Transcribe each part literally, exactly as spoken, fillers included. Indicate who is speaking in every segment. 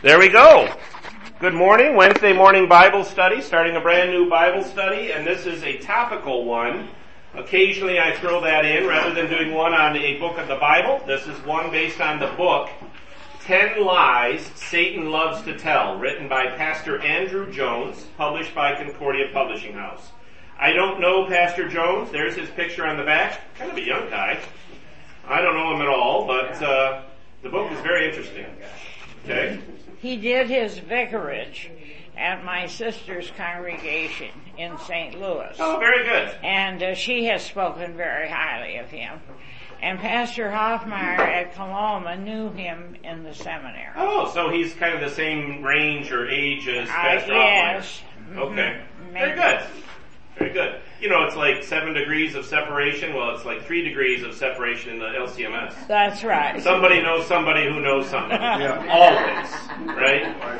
Speaker 1: There we go. Good morning. Wednesday morning Bible study, starting a brand new Bible study, and this is a topical one. Occasionally I throw that in rather than doing one on a book of the Bible. This is one based on the book, Ten Lies Satan Loves to Tell, written by Pastor Andrew Jones, published by Concordia Publishing House. I don't know Pastor Jones. There's his picture on the back. Kind of a young guy. I don't know him at all, but uh, the book is very interesting. Okay?
Speaker 2: He did his vicarage at my sister's congregation in Saint Louis.
Speaker 1: Oh, very good.
Speaker 2: And uh, she has spoken very highly of him. And Pastor Hoffmeyer at Coloma knew him in the seminary.
Speaker 1: Oh, so he's kind of the same range or age as Pastor
Speaker 2: uh, yes.
Speaker 1: Hoffmeyer. Okay.
Speaker 2: Mm-hmm.
Speaker 1: Very good. Very good. You know, it's like seven degrees of separation. Well, it's like three degrees of separation in the L C M S.
Speaker 2: That's right.
Speaker 1: Somebody knows somebody who knows somebody.
Speaker 3: Yeah.
Speaker 1: Always. Right?
Speaker 3: Right.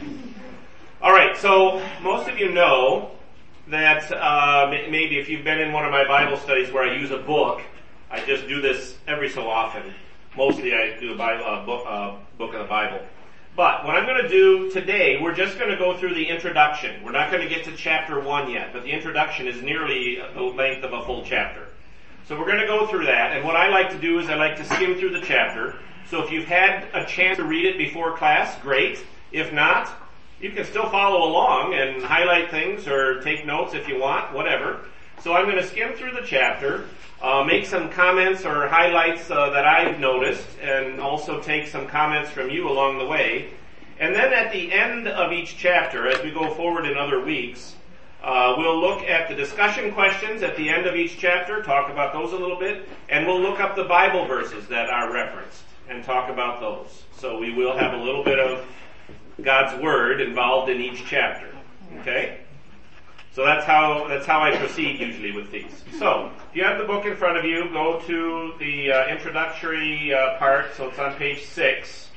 Speaker 1: All right, so most of you know that uh, maybe if you've been in one of my Bible studies where I use a book, I just do this every so often. Mostly I do a Bible, uh, book, uh, book of the Bible. But what I'm going to do today, we're just going to go through the introduction. We're not going to get to chapter one yet, but the introduction is nearly the length of a full chapter. So we're going to go through that, and what I like to do is I like to skim through the chapter. So if you've had a chance to read it before class, great. If not, you can still follow along and highlight things or take notes if you want, whatever. So I'm going to skim through the chapter, uh, make some comments or highlights uh, that I've noticed, and also take some comments from you along the way. And then at the end of each chapter, as we go forward in other weeks, uh, we'll look at the discussion questions at the end of each chapter, talk about those a little bit, and we'll look up the Bible verses that are referenced and talk about those. So we will have a little bit of God's Word involved in each chapter. Okay? So that's how that's how I proceed usually with these. So, if you have the book in front of you, go to the uh, introductory uh, part, so it's on page six.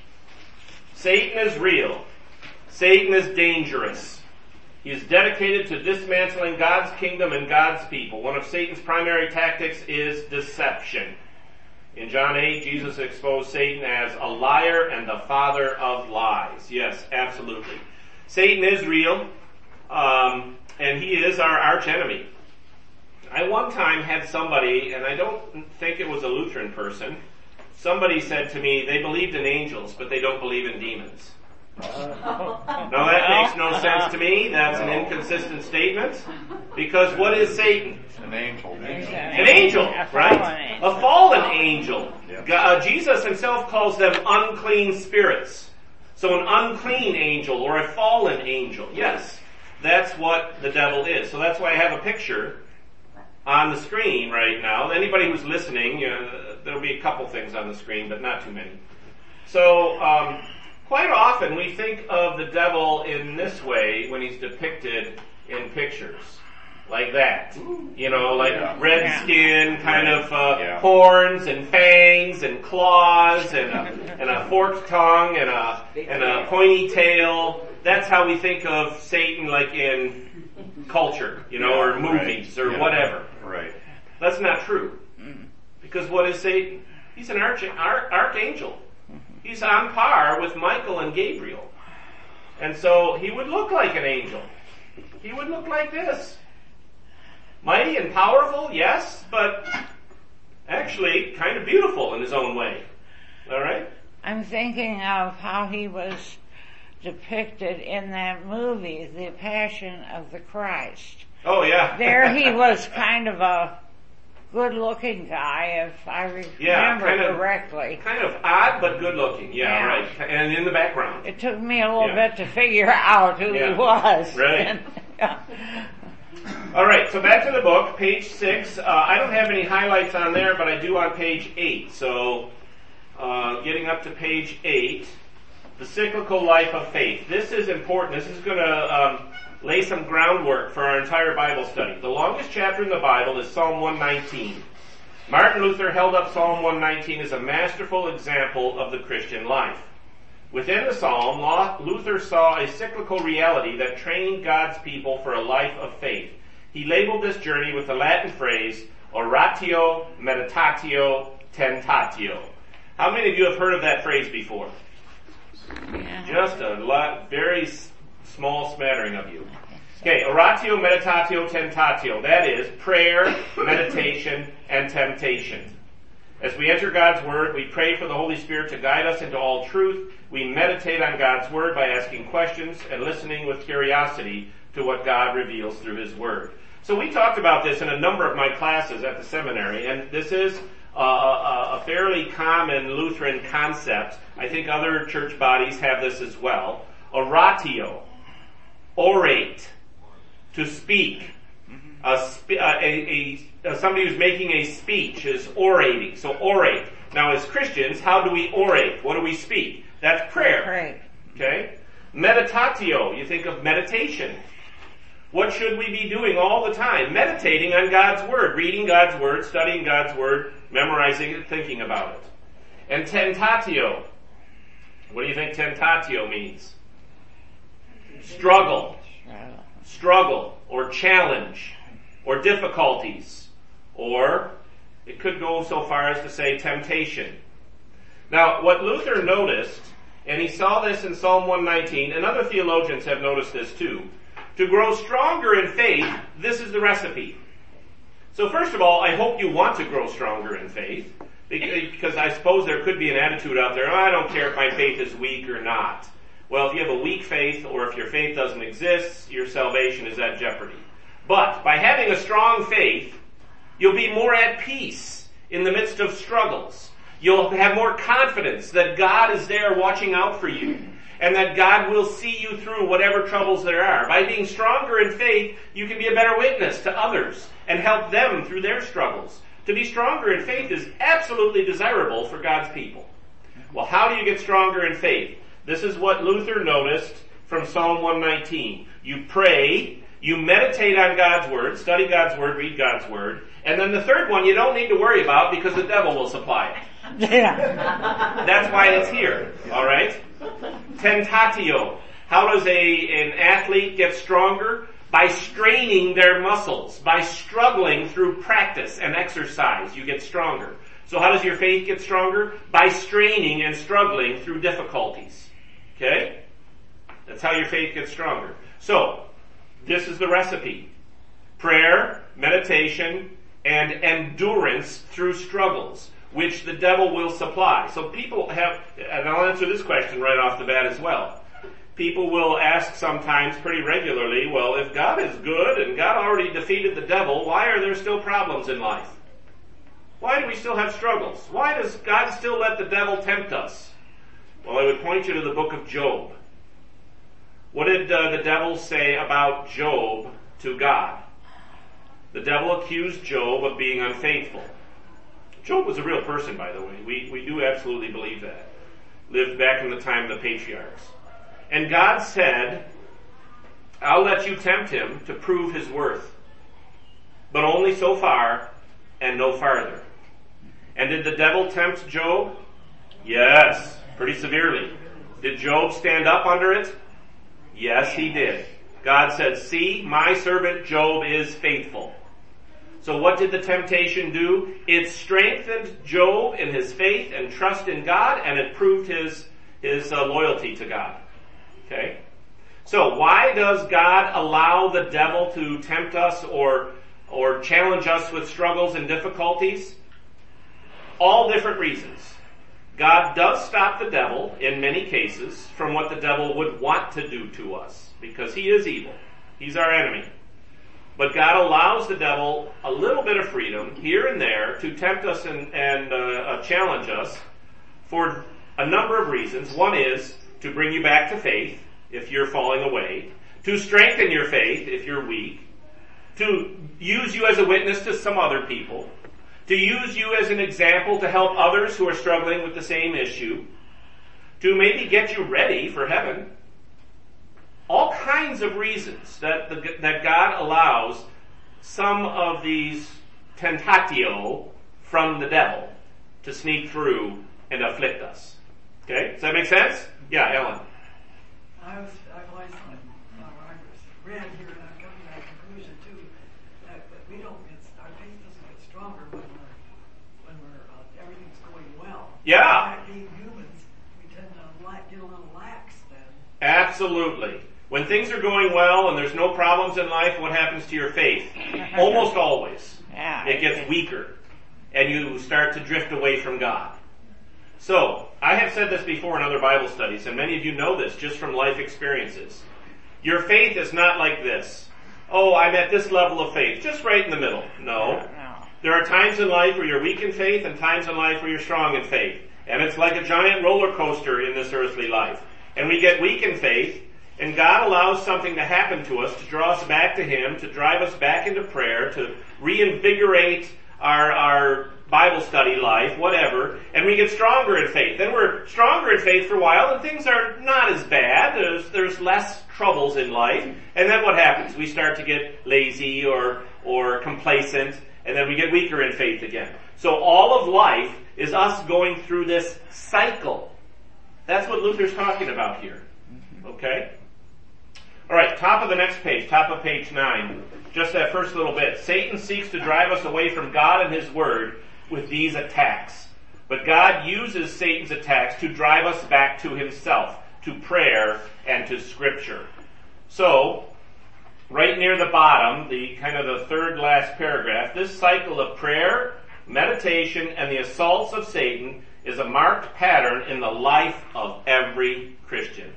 Speaker 1: Satan is real. Satan is dangerous. He is dedicated to dismantling God's kingdom and God's people. One of Satan's primary tactics is deception. In John eight, Jesus exposed Satan as a liar and the father of lies. Yes, absolutely. Satan is real. Um... And he is our arch enemy. I one time had somebody, and I don't think it was a Lutheran person, somebody said to me, they believed in angels, but they don't believe in demons. Now that makes no sense to me. That's an inconsistent statement. Because what is Satan?
Speaker 3: An angel.
Speaker 1: An angel, right? A fallen angel. God, Jesus himself calls them unclean spirits. So an unclean angel or a fallen angel. Yes. That's what the devil is. So that's why I have a picture on the screen right now. Anybody who's listening, you know, there'll be a couple things on the screen, but not too many. So, um, quite often we think of the devil in this way when he's depicted in pictures. Like that. You know, like
Speaker 3: yeah.
Speaker 1: red
Speaker 2: yeah.
Speaker 1: skin, kind of uh,
Speaker 3: yeah.
Speaker 1: horns and fangs and claws and a, and a forked tongue and a, and a pointy tail. That's how we think of Satan, like in culture, you know,
Speaker 3: yeah,
Speaker 1: or movies
Speaker 3: right.
Speaker 1: or
Speaker 3: yeah.
Speaker 1: whatever.
Speaker 3: Right.
Speaker 1: That's not true. Because what is Satan? He's an arch, arch, archangel. He's on par with Michael and Gabriel. And so he would look like an angel. He would look like this. Mighty and powerful, yes, but actually kind of beautiful in his own way. All right?
Speaker 2: I'm thinking of how he was depicted in that movie, The Passion of the Christ.
Speaker 1: Oh, yeah.
Speaker 2: There he was kind of a good-looking guy, if I remember
Speaker 1: yeah, kind of,
Speaker 2: correctly.
Speaker 1: Kind of odd, but good-looking. Yeah,
Speaker 2: Yeah.
Speaker 1: right. And in the background.
Speaker 2: It took me a little
Speaker 1: Yeah.
Speaker 2: bit to figure out who
Speaker 1: Yeah.
Speaker 2: he was.
Speaker 1: Right.
Speaker 2: And, yeah.
Speaker 1: All right, so back to the book, page six. Uh, I don't have any highlights on there, but I do on page eight. So, uh, getting up to page eight, the cyclical life of faith. This is important. This is going to um, lay some groundwork for our entire Bible study. The longest chapter in the Bible is Psalm one nineteen. Martin Luther held up Psalm one nineteen as a masterful example of the Christian life. Within the psalm, Luther saw a cyclical reality that trained God's people for a life of faith. He labeled this journey with the Latin phrase, oratio, meditatio, tentatio. How many of you have heard of that phrase before?
Speaker 2: Yeah.
Speaker 1: Just a lot, very s- small smattering of you. Okay, oratio, meditatio, tentatio. That is prayer, meditation, and temptation. As we enter God's Word, we pray for the Holy Spirit to guide us into all truth. We meditate on God's Word by asking questions and listening with curiosity to what God reveals through His Word. So we talked about this in a number of my classes at the seminary, and this is uh, a, a fairly common Lutheran concept. I think other church bodies have this as well. Oratio, orate, to speak. A, spe- a, a, a somebody who's making a speech is orating. So orate. Now, as Christians, how do we orate? What do we speak? That's prayer.
Speaker 2: Pray.
Speaker 1: Okay? Meditatio. You think of meditation. What should we be doing all the time? Meditating on God's Word, reading God's Word, studying God's Word, memorizing it, thinking about it. And tentatio. What do you think tentatio means? Struggle. Struggle, or challenge, or difficulties, or it could go so far as to say temptation. Now, what Luther noticed, and he saw this in Psalm one nineteen, and other theologians have noticed this too, to grow stronger in faith, this is the recipe. So first of all, I hope you want to grow stronger in faith, because I suppose there could be an attitude out there, oh, I don't care if my faith is weak or not. Well, if you have a weak faith, or if your faith doesn't exist, your salvation is at jeopardy. But by having a strong faith, you'll be more at peace in the midst of struggles. You'll have more confidence that God is there watching out for you, and that God will see you through whatever troubles there are. By being stronger in faith, you can be a better witness to others and help them through their struggles. To be stronger in faith is absolutely desirable for God's people. Well, how do you get stronger in faith? This is what Luther noticed from Psalm one nineteen. You pray, you meditate on God's Word, study God's Word, read God's Word, and then the third one you don't need to worry about because the devil will supply it.
Speaker 2: Yeah.
Speaker 1: That's why it's here, alright? Tentatio. How does a an athlete get stronger? By straining their muscles, by struggling through practice and exercise, you get stronger. So how does your faith get stronger? By straining and struggling through difficulties. Okay? That's how your faith gets stronger. So, this is the recipe. Prayer, meditation, and endurance through struggles, which the devil will supply. So people have, and I'll answer this question right off the bat as well. People will ask sometimes pretty regularly, well, if God is good and God already defeated the devil, why are there still problems in life? Why do we still have struggles? Why does God still let the devil tempt us? Well, I would point you to the book of Job. What did uh, the devil say about Job to God? The devil accused Job of being unfaithful. Job was a real person, by the way. We, we do absolutely believe that. Lived back in the time of the patriarchs. And God said, I'll let you tempt him to prove his worth, but only so far and no farther. And did the devil tempt Job? Yes, pretty severely. Did Job stand up under it? Yes, he did. God said, see, my servant Job is faithful. So what did the temptation do? It strengthened Job in his faith and trust in God, and it proved his, his uh, loyalty to God. Okay? So why does God allow the devil to tempt us or, or challenge us with struggles and difficulties? All different reasons. God does stop the devil, in many cases, from what the devil would want to do to us, because he is evil. He's our enemy. But God allows the devil a little bit of freedom here and there to tempt us and, and uh, uh, challenge us for a number of reasons. One is to bring you back to faith if you're falling away, to strengthen your faith if you're weak, to use you as a witness to some other people, to use you as an example to help others who are struggling with the same issue, to maybe get you ready for heaven. All kinds of reasons that the, that God allows some of these tentatio from the devil to sneak through and afflict us. Okay? Does that make sense? Yeah, Ellen.
Speaker 3: I was, I've always thought, uh, when I read here, and I've come to that conclusion too, that, that we don't get, our faith doesn't get stronger when we're, when we're, uh, everything's going well.
Speaker 1: Yeah.
Speaker 3: In fact, being humans, we tend to li- get a little
Speaker 1: Absolutely. When things are going well and there's no problems in life, what happens to your faith? Almost always.
Speaker 2: Yeah.
Speaker 1: It gets weaker. And you start to drift away from God. So, I have said this before in other Bible studies, and many of you know this just from life experiences. Your faith is not like this. Oh, I'm at this level of faith, just right in the middle. No.
Speaker 2: No.
Speaker 1: There are times in life where you're weak in faith and times in life where you're strong in faith. And it's like a giant roller coaster in this earthly life. And we get weak in faith, and God allows something to happen to us to draw us back to Him, to drive us back into prayer, to reinvigorate our, our Bible study life, whatever, and we get stronger in faith. Then we're stronger in faith for a while, and things are not as bad. There's, there's less troubles in life. And then what happens? We start to get lazy or, or complacent, and then we get weaker in faith again. So all of life is us going through this cycle. That's what Luther's talking about here. Okay? Alright, top of the next page, top of page nine. Just that first little bit. Satan seeks to drive us away from God and His Word with these attacks. But God uses Satan's attacks to drive us back to Himself, to prayer and to Scripture. So, right near the bottom, the kind of the third last paragraph, this cycle of prayer, meditation, and the assaults of Satan is a marked pattern in the life of every Christian.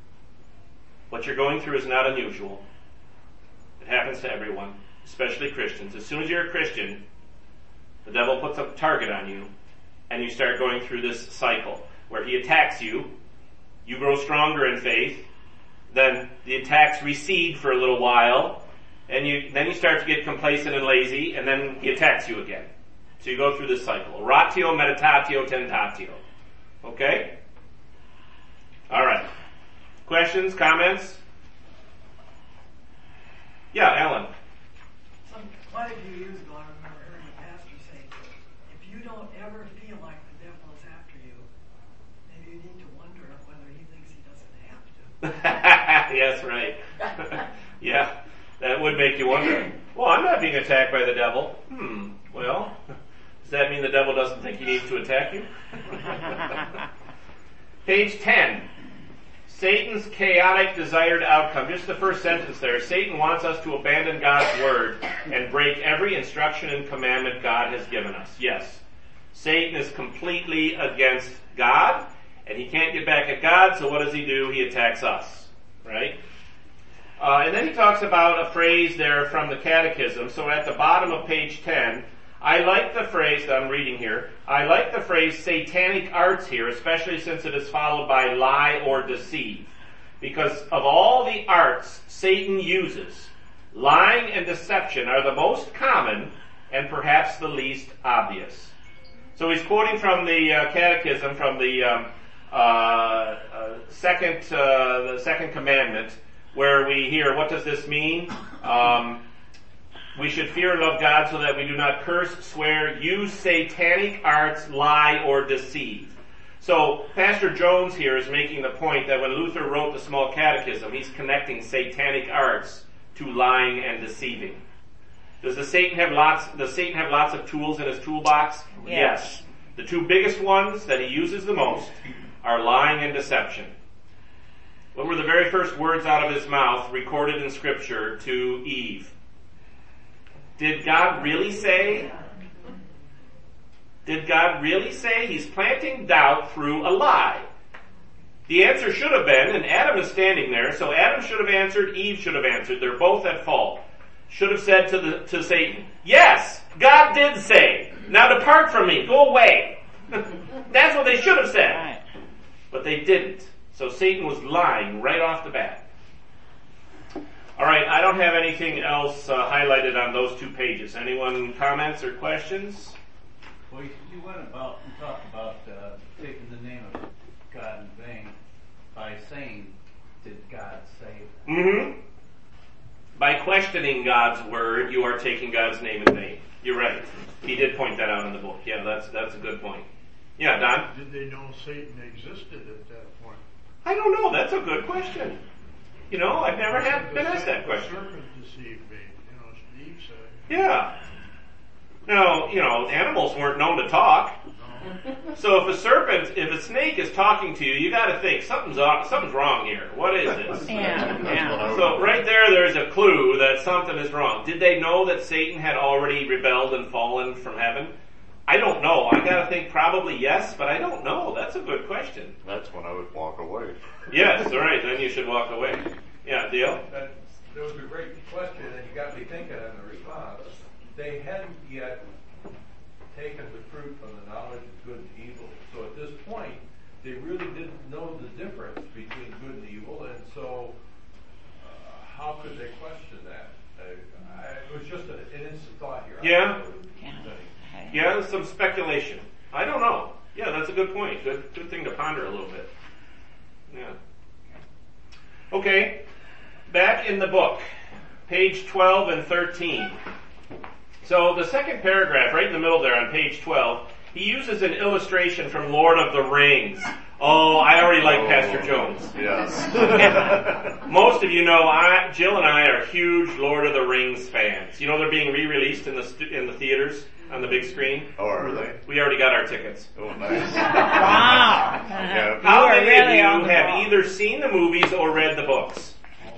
Speaker 1: What you're going through is not unusual. It happens to everyone, especially Christians. As soon as you're a Christian, the devil puts a target on you, and you start going through this cycle where he attacks you, you grow stronger in faith, then the attacks recede for a little while, and you then you start to get complacent and lazy, and then he attacks you again. So you go through this cycle. Oratio, meditatio, tentatio. Okay? Alright. Questions, comments? Yeah, Alan.
Speaker 3: Some, quite a few years ago, I remember hearing a pastor say, if you don't ever feel like the devil is after you, maybe you need to wonder whether he thinks he doesn't have to.
Speaker 1: Yes, right. Yeah, that would make you wonder. Well, I'm not being attacked by the devil. Hmm, well, does that mean the devil doesn't think he needs to attack you? Page ten. Satan's chaotic desired outcome. Just the first sentence there. Satan wants us to abandon God's word and break every instruction and commandment God has given us. Yes. Satan is completely against God, and he can't get back at God, so what does he do? He attacks us. Right? Uh, and then he talks about a phrase there from the Catechism. So at the bottom of page ten, I like the phrase that I'm reading here. I like the phrase satanic arts here, especially since it is followed by lie or deceive. Because of all the arts Satan uses, lying and deception are the most common and perhaps the least obvious. So he's quoting from the uh, Catechism, from the um, uh, uh, second uh, the second commandment, where we hear, what does this mean? Um, We should fear and love God so that we do not curse, swear, use satanic arts, lie, or deceive. So, Pastor Jones here is making the point that when Luther wrote the Small Catechism, he's connecting satanic arts to lying and deceiving. Does the Satan have lots, does Satan have lots of tools in his toolbox?
Speaker 2: Yes.
Speaker 1: Yes. The two biggest ones that he uses the most are lying and deception. What were the very first words out of his mouth recorded in Scripture to Eve? Did God really say? Did God really say? He's planting doubt through a lie. The answer should have been, and Adam is standing there, so Adam should have answered, Eve should have answered. They're both at fault. Should have said to the to Satan, yes, God did say. Now depart from me. Go away. That's what they should have said. But they didn't. So Satan was lying right off the bat. All right, I don't have anything else uh, highlighted on those two pages. Anyone comments or questions?
Speaker 4: Well, you, you went about, you talked about uh, taking the name of God in vain by saying, did God say that?
Speaker 1: Mm-hmm. By questioning God's word, you are taking God's name in vain. You're right. He did point that out in the book. Yeah, that's that's a good point. Yeah, Don?
Speaker 5: Did they know Satan existed at that point?
Speaker 1: I don't know. That's a good question. You know, I've never had been asked that question.
Speaker 5: The serpent deceived me. You know, Eve said.
Speaker 1: Yeah. Now, you know, animals weren't known to talk. So if a serpent, if a snake is talking to you, you got to think something's off, something's wrong here. What is this?
Speaker 2: Yeah, yeah.
Speaker 1: So right there, there's a clue that something is wrong. Did they know that Satan had already rebelled and fallen from heaven? I don't know. I got to think probably yes, but I don't know. That's a good question.
Speaker 6: That's when I would walk away.
Speaker 1: Yes, all right. Then you should walk away. Yeah, Dale?
Speaker 7: That, that was a great question, and you got me thinking on the response. They hadn't yet taken the fruit from the knowledge of good and evil. So at this point, they really didn't know the difference between good and evil, and so uh, how could they question that? Uh, I, it was just a, an instant thought here.
Speaker 1: Yeah.
Speaker 2: Yeah.
Speaker 1: Yeah, there's some speculation. I don't know. Yeah, that's a good point. Good, good thing to ponder a little bit. Yeah. Okay, back in the book, page twelve and thirteen. So the second paragraph, right in the middle there on page twelve, he uses an illustration from Lord of the Rings. Oh, I already like
Speaker 6: Oh,
Speaker 1: Pastor Jones.
Speaker 6: Yes.
Speaker 1: Most of you know, I, Jill and I are huge Lord of the Rings fans. You know they're being re-released in the stu- in the theaters on the big screen.
Speaker 6: Oh, are they?
Speaker 1: We already got our tickets.
Speaker 6: Oh, nice.
Speaker 2: Wow.
Speaker 6: Yeah.
Speaker 1: How
Speaker 2: You are
Speaker 1: many
Speaker 2: really on
Speaker 1: of you
Speaker 2: the
Speaker 1: have
Speaker 2: ball.
Speaker 1: either seen the movies or read the books?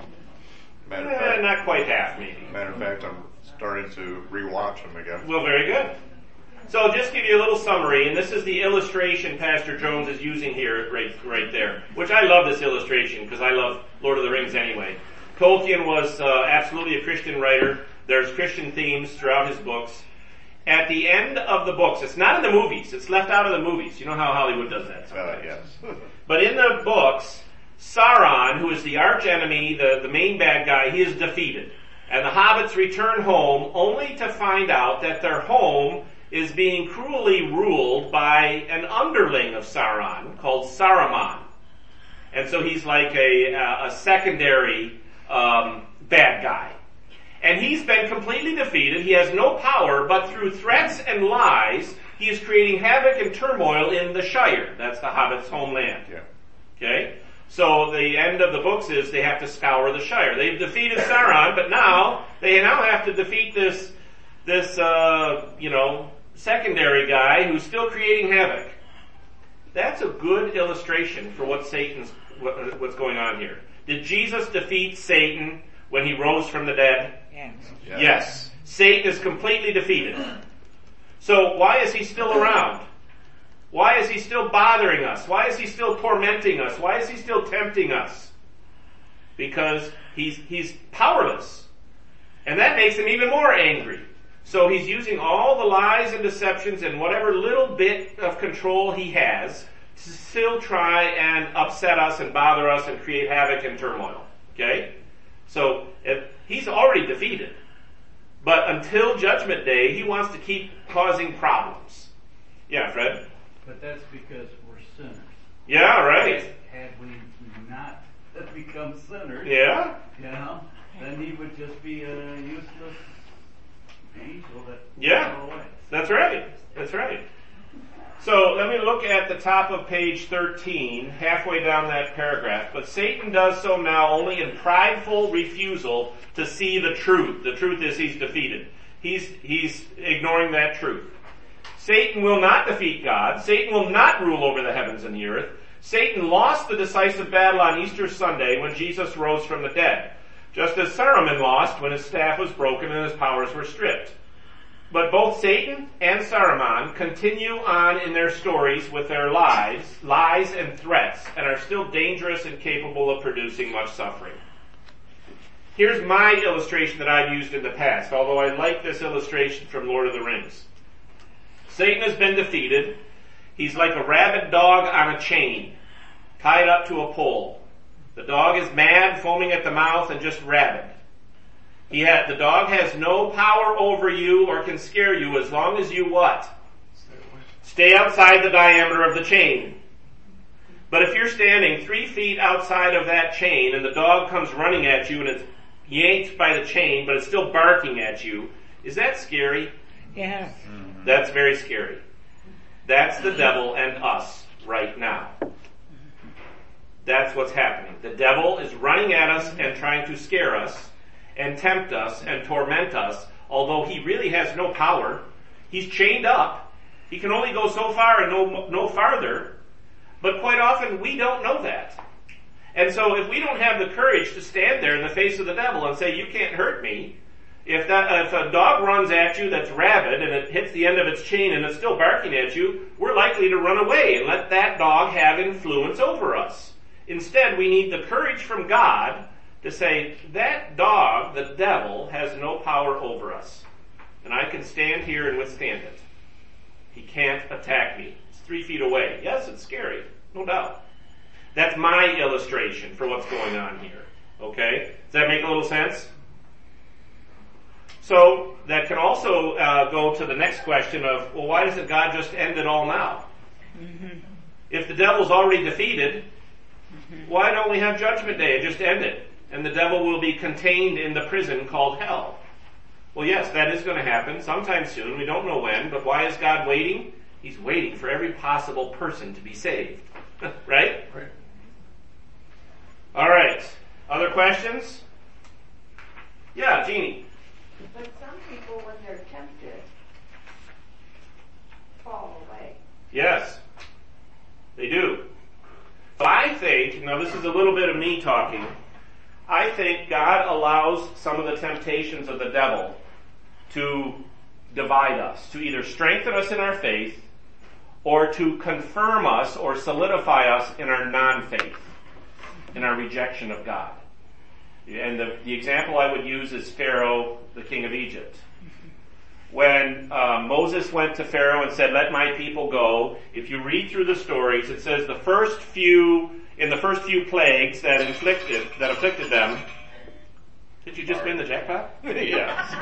Speaker 6: Matter of
Speaker 1: Eh,
Speaker 6: fact,
Speaker 1: not quite half, maybe.
Speaker 6: matter of fact, I'm starting to rewatch them again.
Speaker 1: Well, very good. So I'll just give you a little summary, and this is the illustration Pastor Jones is using here, right, right there. Which I love this illustration, because I love Lord of the Rings anyway. Tolkien was uh, absolutely a Christian writer. There's Christian themes throughout his books. At the end of the books, it's not in the movies, it's left out of the movies. You know how Hollywood does that
Speaker 6: Uh,
Speaker 1: sometimes.
Speaker 6: yes.
Speaker 1: But in the books, Sauron, who is the arch enemy, the, the main bad guy, he is defeated. And the hobbits return home only to find out that their home is being cruelly ruled by an underling of Sauron called Saruman. And so he's like a, a secondary um, bad guy. And he's been completely defeated. He has no power, but through threats and lies, he is creating havoc and turmoil in the Shire. That's the hobbits' homeland.
Speaker 6: Yeah.
Speaker 1: Okay? So the end of the books is they have to scour the Shire. They've defeated Sauron, but now they now have to defeat this, this, uh, you know, secondary guy who's still creating havoc. That's a good illustration for what Satan's, what, what's going on here. Did Jesus defeat Satan when he rose from the dead?
Speaker 2: Yes.
Speaker 6: Yeah.
Speaker 1: Yes. Satan is completely defeated. So why is he still around? Why is he still bothering us? Why is he still tormenting us? Why is he still tempting us? Because he's, he's powerless. And that makes him even more angry. So he's using all the lies and deceptions and whatever little bit of control he has to still try and upset us and bother us and create havoc and turmoil. Okay? So if he's already defeated. But until Judgment Day, he wants to keep causing problems. Yeah, Fred?
Speaker 4: But that's because we're sinners.
Speaker 1: Yeah, right.
Speaker 4: Had we not become sinners,
Speaker 1: Yeah?
Speaker 4: you know, then he would just be a useless angel that
Speaker 1: Yeah.
Speaker 4: fell away.
Speaker 1: That's right. That's right. So let me look at the top of page thirteen, halfway down that paragraph. But Satan does so now only in prideful refusal to see the truth. The truth is he's defeated. He's, he's ignoring that truth. Satan will not defeat God. Satan will not rule over the heavens and the earth. Satan lost the decisive battle on Easter Sunday when Jesus rose from the dead, just as Saruman lost when his staff was broken and his powers were stripped. But both Satan and Saruman continue on in their stories with their lies, lies and threats, and are still dangerous and capable of producing much suffering. Here's my illustration that I've used in the past, although I like this illustration from Lord of the Rings. Satan has been defeated. He's like a rabid dog on a chain, tied up to a pole. The dog is mad, foaming at the mouth, and just rabid. He had, the dog has no power over you or can scare you as long as you what? Stay outside the diameter of the chain. But if you're standing three feet outside of that chain and the dog comes running at you and it's yanked by the chain, but it's still barking at you, is that scary?
Speaker 2: Yes.
Speaker 1: That's very scary. That's the devil and us right now. That's what's happening. The devil is running at us and trying to scare us and tempt us and torment us, although he really has no power. He's chained up. He can only go so far and no, no farther, but quite often we don't know that. And so if we don't have the courage to stand there in the face of the devil and say, you can't hurt me, if that, if a dog runs at you that's rabid and it hits the end of its chain and it's still barking at you, we're likely to run away and let that dog have influence over us. Instead, we need the courage from God to say, that dog, the devil, has no power over us. And I can stand here and withstand it. He can't attack me. It's three feet away. Yes, it's scary. No doubt. That's my illustration for what's going on here. Okay? Does that make a little sense? So, that can also uh, go to the next question of, well, why doesn't God just end it all now? Mm-hmm. If the devil's already defeated, mm-hmm. why don't we have Judgment Day and just end it? And the devil will be contained in the prison called hell. Well, yes, that is going to happen sometime soon. We don't know when, but why is God waiting? He's waiting for every possible person to be saved. Right?
Speaker 7: Right.
Speaker 1: All right. Other questions? Yeah, Jeannie.
Speaker 8: But some people, when they're tempted, fall away.
Speaker 1: Yes, they do. But I think, now this is a little bit of me talking, I think God allows some of the temptations of the devil to divide us, to either strengthen us in our faith or to confirm us or solidify us in our non-faith, in our rejection of God. And the, the example I would use is Pharaoh, the king of Egypt. When uh, Moses went to Pharaoh and said, let my people go, if you read through the stories, it says the first few, in the first few plagues that inflicted, that afflicted them, did you just win the jackpot? Yes.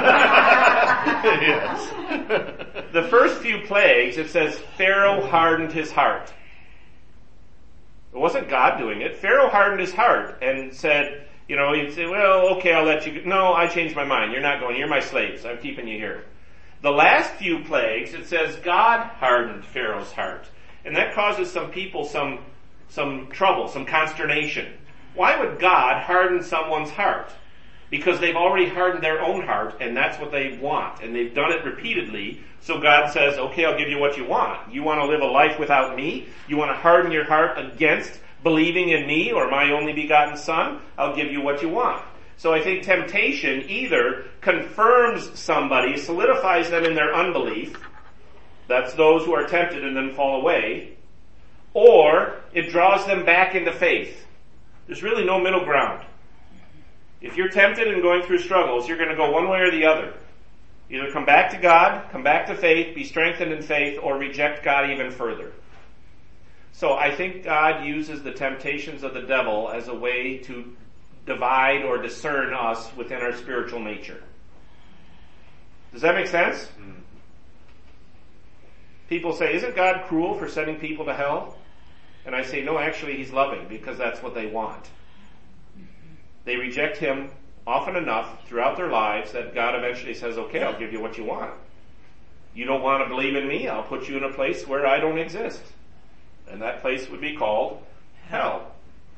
Speaker 1: Yes. The first few plagues, it says Pharaoh hardened his heart. It wasn't God doing it. Pharaoh hardened his heart and said, you know, he'd say, well, okay, I'll let you go. No, I changed my mind. You're not going. You're my slaves. I'm keeping you here. The last few plagues, it says God hardened Pharaoh's heart. And that causes some people some, some trouble, some consternation. Why would God harden someone's heart? Because they've already hardened their own heart, and that's what they want. And they've done it repeatedly. So God says, okay, I'll give you what you want. You want to live a life without me? You want to harden your heart against believing in me or my only begotten Son? I'll give you what you want. So I think temptation either confirms somebody, solidifies them in their unbelief. That's those who are tempted and then fall away. Or it draws them back into faith. There's really no middle ground. If you're tempted and going through struggles, you're going to go one way or the other. Either come back to God, come back to faith, be strengthened in faith, or reject God even further. So I think God uses the temptations of the devil as a way to divide or discern us within our spiritual nature. Does that make sense? Mm-hmm. People say, isn't God cruel for sending people to hell? And I say, no, actually he's loving because that's what they want. They reject him often enough throughout their lives that God eventually says, okay, I'll give you what you want. You don't want to believe in me? I'll put you in a place where I don't exist. And that place would be called hell.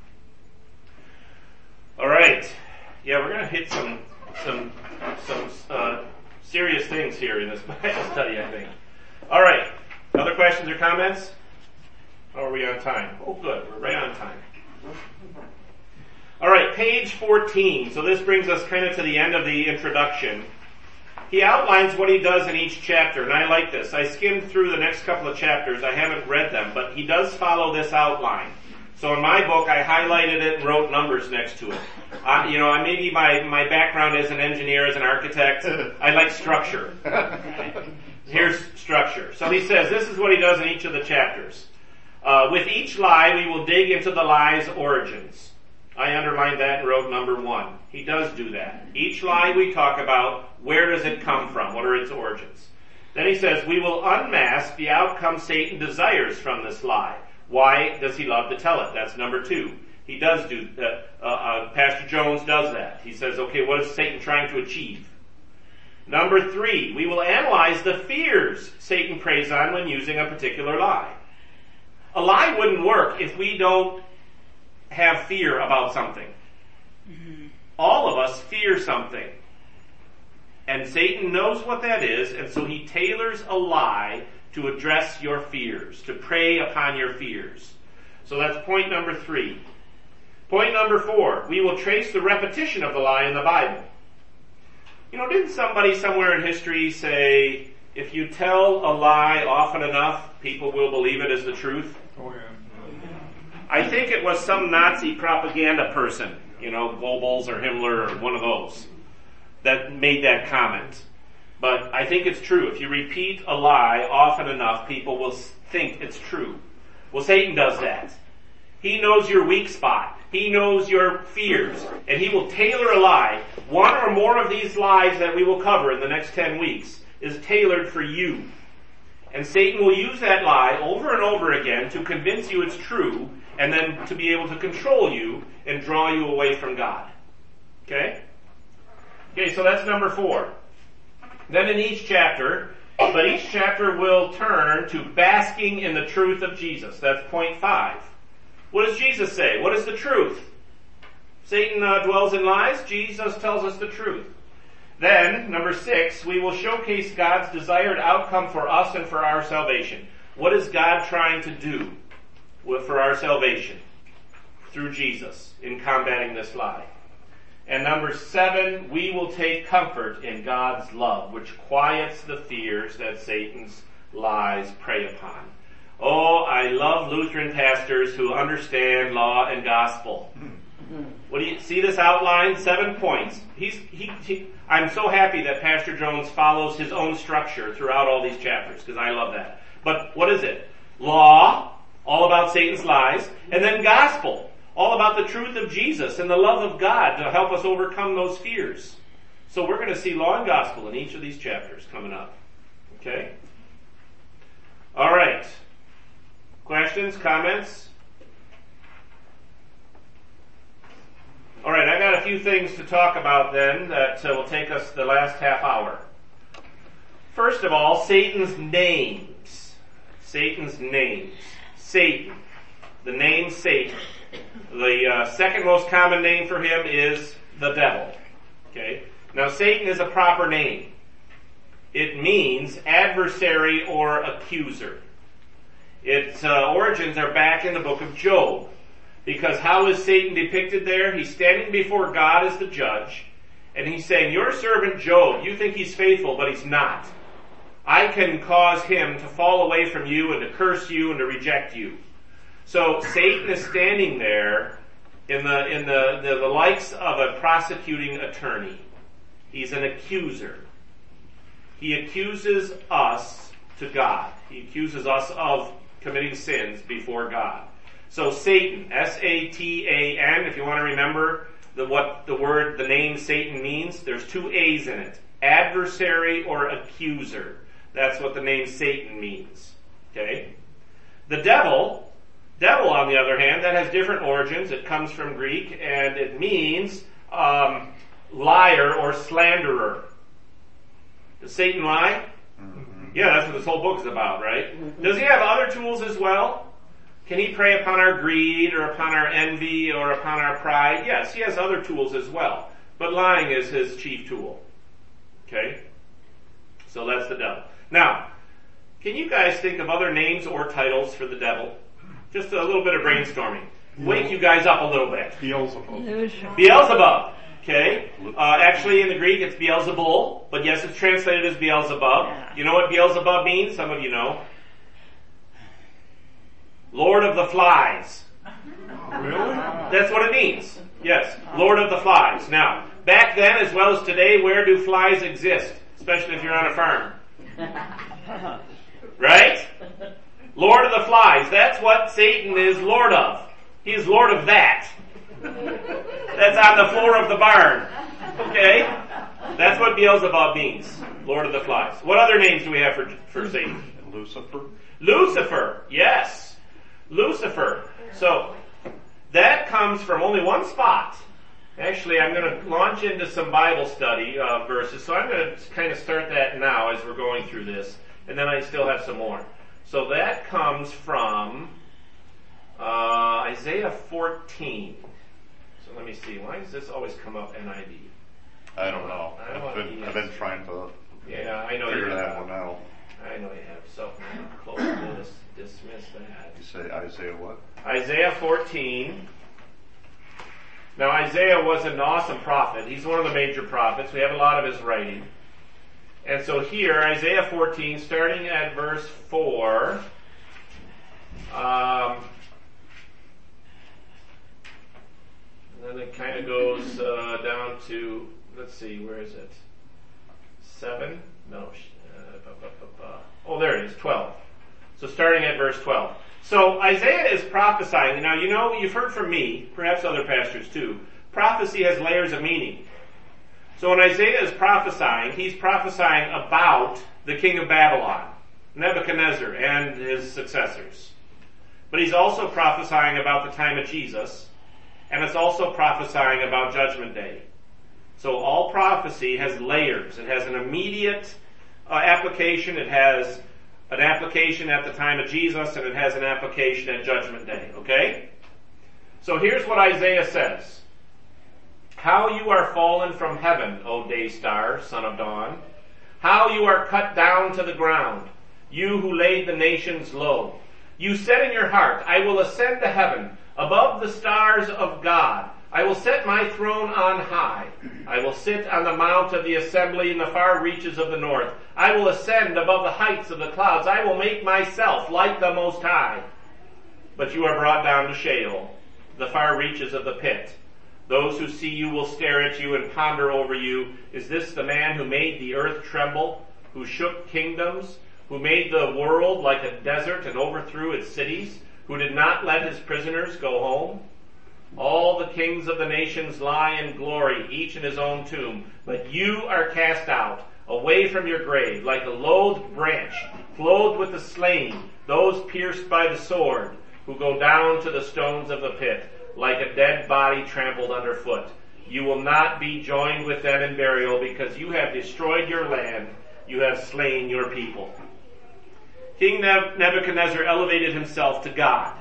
Speaker 1: All right. Yeah, we're going to hit some some some uh, serious things here in this Bible study, I think. All right. Other questions or comments? How are we on time? Oh, good. We're right on time. All right, page fourteen. So this brings us kind of to the end of the introduction. He outlines what he does in each chapter, and I like this. I skimmed through the next couple of chapters. I haven't read them, but he does follow this outline. So in my book, I highlighted it and wrote numbers next to it. Uh, you know, maybe my, my background as an engineer, as an architect, I like structure. Here's structure. So he says, this is what he does in each of the chapters. Uh, with each lie, we will dig into the lie's origins. I underlined that and wrote number one. He does do that. Each lie we talk about, where does it come from? What are its origins? Then he says, we will unmask the outcome Satan desires from this lie. Why does he love to tell it? That's number two. He does do that. Uh, uh, Pastor Jones does that. He says, okay, what is Satan trying to achieve? Number three, we will analyze the fears Satan preys on when using a particular lie. A lie wouldn't work if we don't have fear about something. Mm-hmm. All of us fear something. And Satan knows what that is, and so he tailors a lie to address your fears, to prey upon your fears. So that's point number three. Point number four, we will trace the repetition of the lie in the Bible. You know, didn't somebody somewhere in history say, if you tell a lie often enough, people will believe it as the truth?
Speaker 5: Oh, yeah.
Speaker 1: I think it was some Nazi propaganda person, you know, Goebbels or Himmler or one of those, that made that comment. But I think it's true. If you repeat a lie often enough, people will think it's true. Well, Satan does that. He knows your weak spot. He knows your fears. And he will tailor a lie. One or more of these lies that we will cover in the next ten weeks is tailored for you. And Satan will use that lie over and over again to convince you it's true, and then to be able to control you and draw you away from God. Okay? Okay, so that's number four. Then in each chapter, but each chapter will turn to basking in the truth of Jesus. That's point five. What does Jesus say? What is the truth? Satan uh, dwells in lies. Jesus tells us the truth. Then, number six, we will showcase God's desired outcome for us and for our salvation. What is God trying to do for our salvation through Jesus in combating this lie? And number seven, we will take comfort in God's love, which quiets the fears that Satan's lies prey upon. Oh, I love Lutheran pastors who understand law and gospel. What do you see this outline? Seven points. He's, he, he, I'm so happy that Pastor Jones follows his own structure throughout all these chapters, because I love that. But what is it? Law, all about Satan's lies, and then gospel, all about the truth of Jesus and the love of God to help us overcome those fears. So we're going to see law and gospel in each of these chapters coming up. Okay? All right. Questions, comments? All right, I got a few things to talk about then that uh, will take us the last half hour. First of all, Satan's names. Satan's names. Satan. The name Satan. The uh, second most common name for him is the devil. Okay? Now, Satan is a proper name. It means adversary or accuser. Its uh, origins are back in the book of Job. Because how is Satan depicted there? He's standing before God as the judge, and he's saying, your servant Job, you think he's faithful, but he's not. I can cause him to fall away from you and to curse you and to reject you. So Satan is standing there in the in the, the, the likes of a prosecuting attorney. He's an accuser. He accuses us to God. He accuses us of committing sins before God. So Satan, S A T A N, if you want to remember the, what the word, the name Satan means, there's two A's in it. Adversary or accuser. That's what the name Satan means. Okay? The devil, devil on the other hand, that has different origins. It comes from Greek and it means um, liar or slanderer. Does Satan lie? Mm-hmm. Yeah, that's what this whole book is about, right? Mm-hmm. Does he have other tools as well? Can he prey upon our greed or upon our envy or upon our pride? Yes, he has other tools as well. But lying is his chief tool. Okay? So that's the devil. Now, can you guys think of other names or titles for the devil? Just a little bit of brainstorming. Wake you guys up a little bit.
Speaker 5: Beelzebub.
Speaker 1: Beelzebub. Okay? Uh, actually, in the Greek, it's Beelzebul. But yes, it's translated as Beelzebub. You know what Beelzebub means? Some of you know. Lord of the Flies.
Speaker 5: Really?
Speaker 1: That's what it means. Yes, Lord of the Flies. Now, back then as well as today, where do flies exist? Especially if you're on a farm. Right? Lord of the Flies. That's what Satan is Lord of. He is Lord of that. That's on the floor of the barn. Okay? That's what Beelzebub means. Lord of the Flies. What other names do we have for, for Satan?
Speaker 6: Lucifer.
Speaker 1: Lucifer. Yes. Lucifer. So, that comes from only one spot. Actually, I'm going to launch into some Bible study uh, verses, so I'm going to kind of start that now as we're going through this, and then I still have some more. So that comes from uh, Isaiah fourteen. So let me see. Why does this always come up N I V?
Speaker 6: I don't know.
Speaker 1: I don't
Speaker 6: I've been, I've been trying to
Speaker 1: yeah, I know
Speaker 6: figure
Speaker 1: you
Speaker 6: that one out.
Speaker 1: I know you have, so close to dis- dismiss that.
Speaker 6: You say Isaiah what?
Speaker 1: Isaiah fourteen. Now Isaiah was an awesome prophet. He's one of the major prophets. We have a lot of his writing. And so here, Isaiah fourteen, starting at verse four, um, and then it kind of goes uh, down to, let's see, where is it? seven? No. Uh, bu- bu- bu- bu- oh, there it is, twelve. So starting at verse twelve. So Isaiah is prophesying. Now, you know, you've heard from me, perhaps other pastors too, prophecy has layers of meaning. So when Isaiah is prophesying, he's prophesying about the king of Babylon, Nebuchadnezzar, and his successors. But he's also prophesying about the time of Jesus, and it's also prophesying about Judgment Day. So all prophecy has layers. It has an immediate uh, application, it has an application at the time of Jesus, and it has an application at Judgment Day. Okay? So here's what Isaiah says. How you are fallen from heaven, O day star, son of dawn. How you are cut down to the ground, you who laid the nations low. You said in your heart, I will ascend to heaven, above the stars of God. I will set my throne on high. I will sit on the mount of the assembly in the far reaches of the north. I will ascend above the heights of the clouds. I will make myself like the Most High. But you are brought down to Sheol, the far reaches of the pit. Those who see you will stare at you and ponder over you. Is this the man who made the earth tremble, who shook kingdoms, who made the world like a desert and overthrew its cities, who did not let his prisoners go home? All the kings of the nations lie in glory, each in his own tomb. But you are cast out, away from your grave, like a loathed branch, clothed with the slain, those pierced by the sword, who go down to the stones of the pit, like a dead body trampled underfoot. You will not be joined with them in burial, because you have destroyed your land, you have slain your people. King Nebuchadnezzar elevated himself to God.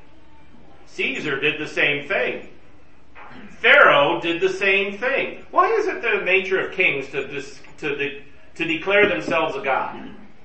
Speaker 1: Caesar did the same thing. Pharaoh did the same thing. Why is it the nature of kings to dis, to de, to declare themselves a god?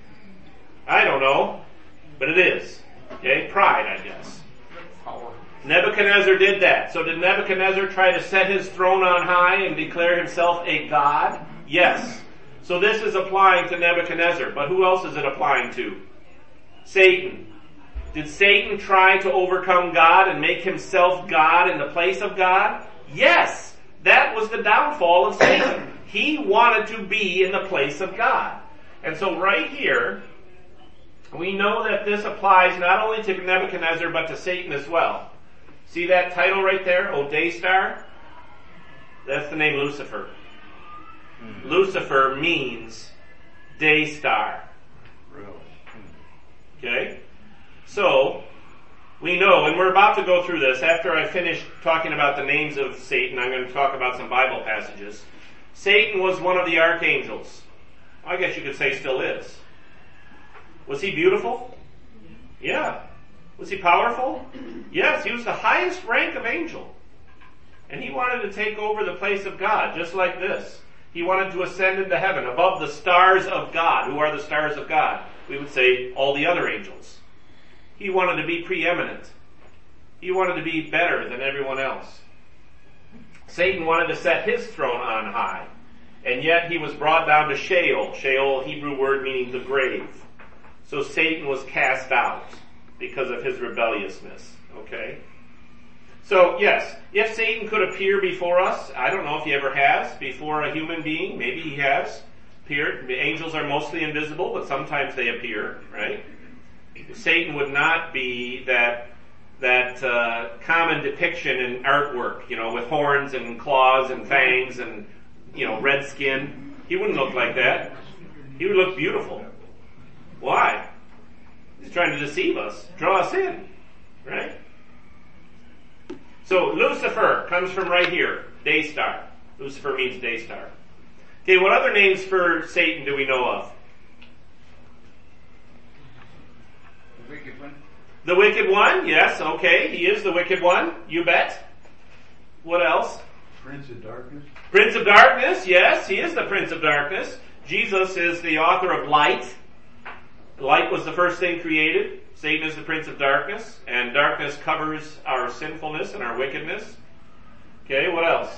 Speaker 1: I don't know, but it is. Okay, pride, I guess. Nebuchadnezzar did that. So did Nebuchadnezzar try to set his throne on high and declare himself a god? Yes. So this is applying to Nebuchadnezzar, but who else is it applying to? Satan. Did Satan try to overcome God and make himself God in the place of God? Yes. That was the downfall of Satan. He wanted to be in the place of God. And so right here, we know that this applies not only to Nebuchadnezzar, but to Satan as well. See that title right there, O Day Star? That's the name Lucifer. Mm-hmm. Lucifer means day star.
Speaker 6: Really?
Speaker 1: Okay? So, we know, and we're about to go through this. After I finish talking about the names of Satan, I'm going to talk about some Bible passages. Satan was one of the archangels. I guess you could say still is. Was he beautiful? Yeah. Was he powerful? Yes, he was the highest rank of angel. And he wanted to take over the place of God, just like this. He wanted to ascend into heaven, above the stars of God. Who are the stars of God? We would say all the other angels. He wanted to be preeminent. He wanted to be better than everyone else. Satan wanted to set his throne on high. And yet he was brought down to Sheol. Sheol, Hebrew word meaning the grave. So Satan was cast out because of his rebelliousness. Okay? So, yes, if Satan could appear before us, I don't know if he ever has, before a human being, maybe he has appeared. The angels are mostly invisible, but sometimes they appear, right? Satan would not be that that uh, common depiction in artwork, you know, with horns and claws and fangs and, you know, red skin. He wouldn't look like that. He would look beautiful. Why? He's trying to deceive us, draw us in, right? So Lucifer comes from right here, day star. Lucifer means day star. Okay, what other names for Satan do we know of?
Speaker 4: The wicked one.
Speaker 1: The wicked one, yes, okay, he is the wicked one, you bet. What else?
Speaker 5: Prince of Darkness.
Speaker 1: Prince of Darkness, yes, he is the Prince of Darkness. Jesus is the author of light. Light was the first thing created. Satan is the prince of darkness, and darkness covers our sinfulness and our wickedness. Okay, what else?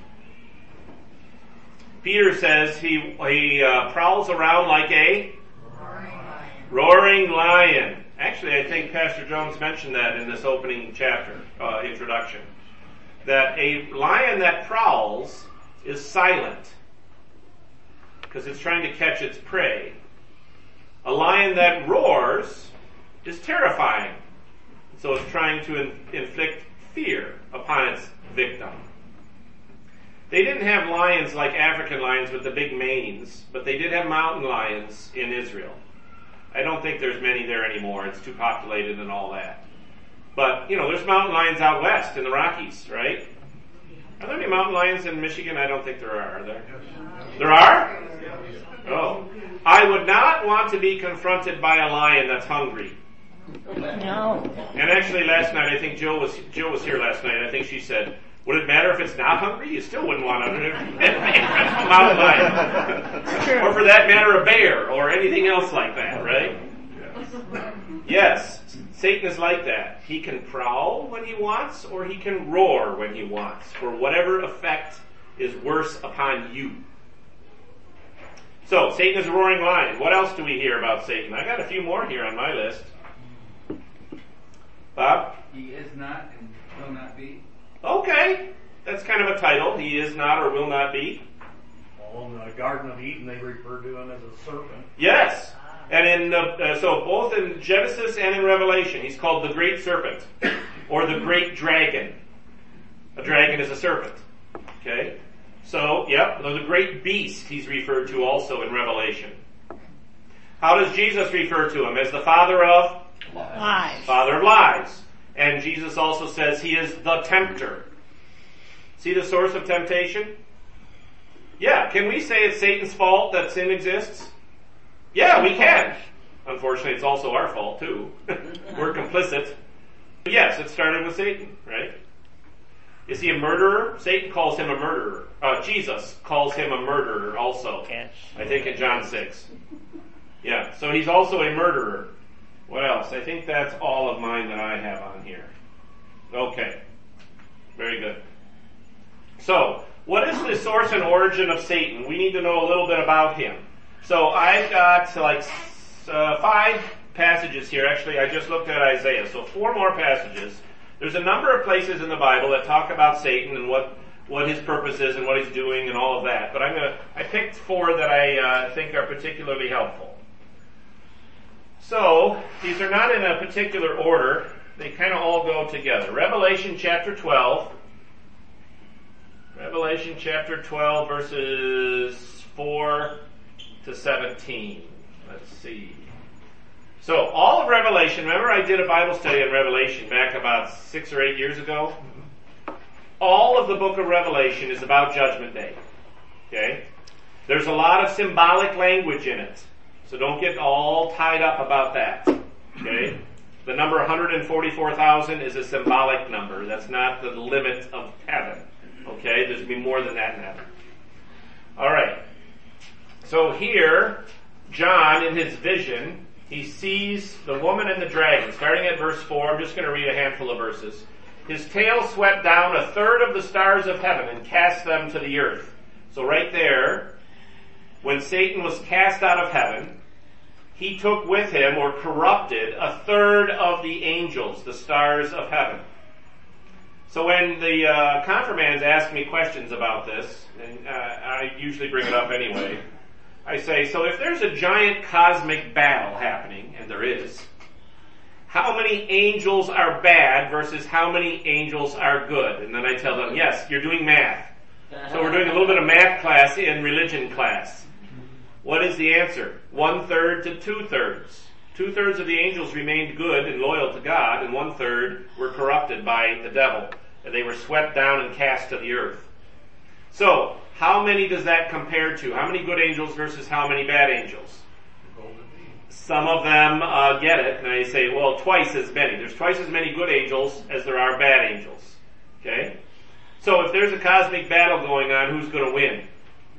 Speaker 1: Peter says he he uh, prowls around like a roaring lion. roaring lion. Actually, I think Pastor Jones mentioned that in this opening chapter, uh, introduction. That a lion that prowls is silent because it's trying to catch its prey. A lion that roars is terrifying, so it's trying to in, inflict fear upon its victim. They didn't have lions like African lions with the big manes, but they did have mountain lions in Israel. I don't think there's many there anymore. It's too populated and all that. But, you know, there's mountain lions out west in the Rockies, right? Are there any mountain lions in Michigan? I don't think there are, are there? There are? Oh. I would not want to be confronted by a lion that's hungry.
Speaker 2: No.
Speaker 1: And actually last night, I think Jill was Jill was here last night, I think she said, would it matter if it's not hungry? You still wouldn't want to a mountain lion. Or for that matter, a bear, or anything else like that, right? Yes, Satan is like that. He can prowl when he wants, or he can roar when he wants, for whatever effect is worse upon you. So, Satan is a roaring lion. What else do we hear about Satan? I got a few more here on my list. Bob?
Speaker 4: He is not and will not be.
Speaker 1: Okay, that's kind of a title. He is not or will not be.
Speaker 5: Well, in the Garden of Eden, they refer to him as a serpent.
Speaker 1: Yes, and in uh, uh, so both in Genesis and in Revelation, he's called the Great Serpent or the Great Dragon. A dragon is a serpent. Okay, so yep, the Great Beast he's referred to also in Revelation. How does Jesus refer to him? As the father of
Speaker 2: Lies.
Speaker 1: Father of lies. And Jesus also says he is the tempter. See the source of temptation? Yeah, can we say it's Satan's fault that sin exists? Yeah, we can. Unfortunately, it's also our fault too. We're complicit. But yes, it started with Satan, right? Is he a murderer? Satan calls him a murderer. Uh, Jesus calls him a murderer also.
Speaker 2: Yes.
Speaker 1: I think in John six. Yeah, so he's also a murderer. What else? I think that's all of mine that I have on here. Okay. Very good. So, what is the source and origin of Satan? We need to know a little bit about him. So, I've got like uh, five passages here. Actually, I just looked at Isaiah. So, four more passages. There's a number of places in the Bible that talk about Satan and what, what his purpose is and what he's doing and all of that. But I'm gonna, I picked four that I uh, think are particularly helpful. So, these are not in a particular order. They kind of all go together. Revelation chapter twelve. Revelation chapter twelve, verses four to seventeen. Let's see. So, all of Revelation, remember I did a Bible study on Revelation back about six or eight years ago? All of the book of Revelation is about Judgment Day. Okay? There's a lot of symbolic language in it. So don't get all tied up about that. Okay? The number one hundred forty-four thousand is a symbolic number. That's not the limit of heaven. Okay? There's going to be more than that in heaven. Alright. So here, John, in his vision, he sees the woman and the dragon. Starting at verse four, I'm just going to read a handful of verses. His tail swept down a third of the stars of heaven and cast them to the earth. So right there, when Satan was cast out of heaven, he took with him, or corrupted, a third of the angels, the stars of heaven. So when the uh, confirmands ask me questions about this, and uh, I usually bring it up anyway, I say, so if there's a giant cosmic battle happening, and there is, how many angels are bad versus how many angels are good? And then I tell them, yes, you're doing math. So we're doing a little bit of math class in religion class. What is the answer? One-third to two-thirds. Two-thirds of the angels remained good and loyal to God, and one-third were corrupted by the devil. And they were swept down and cast to the earth. So, how many does that compare to? How many good angels versus how many bad angels? Some of them uh, get it, and I say, well, twice as many. There's twice as many good angels as there are bad angels. Okay? So if there's a cosmic battle going on, who's going to win?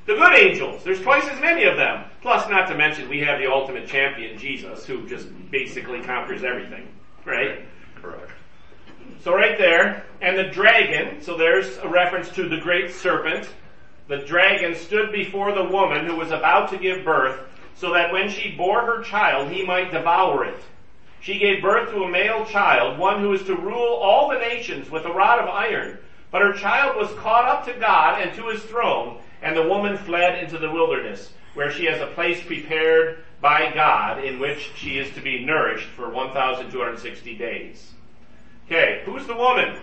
Speaker 1: The good angels. There's twice as many of them. Plus, not to mention, we have the ultimate champion, Jesus, who just basically conquers everything. Right?
Speaker 6: Correct.
Speaker 1: So right there, and the dragon, so there's a reference to the great serpent. The dragon stood before the woman who was about to give birth, so that when she bore her child, he might devour it. She gave birth to a male child, one who is to rule all the nations with a rod of iron. But her child was caught up to God and to his throne, and the woman fled into the wilderness, where she has a place prepared by God in which she is to be nourished for one thousand two hundred sixty days. Okay, who's the woman?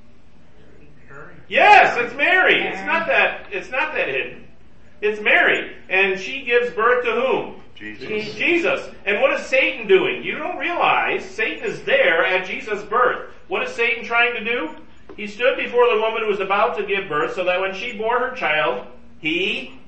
Speaker 1: Yes, it's Mary. It's not that, it's not that hidden. It's Mary. And she gives birth to whom?
Speaker 6: Jesus.
Speaker 1: Jesus. And what is Satan doing? You don't realize Satan is there at Jesus' birth. What is Satan trying to do? He stood before the woman who was about to give birth so that when she bore her child, he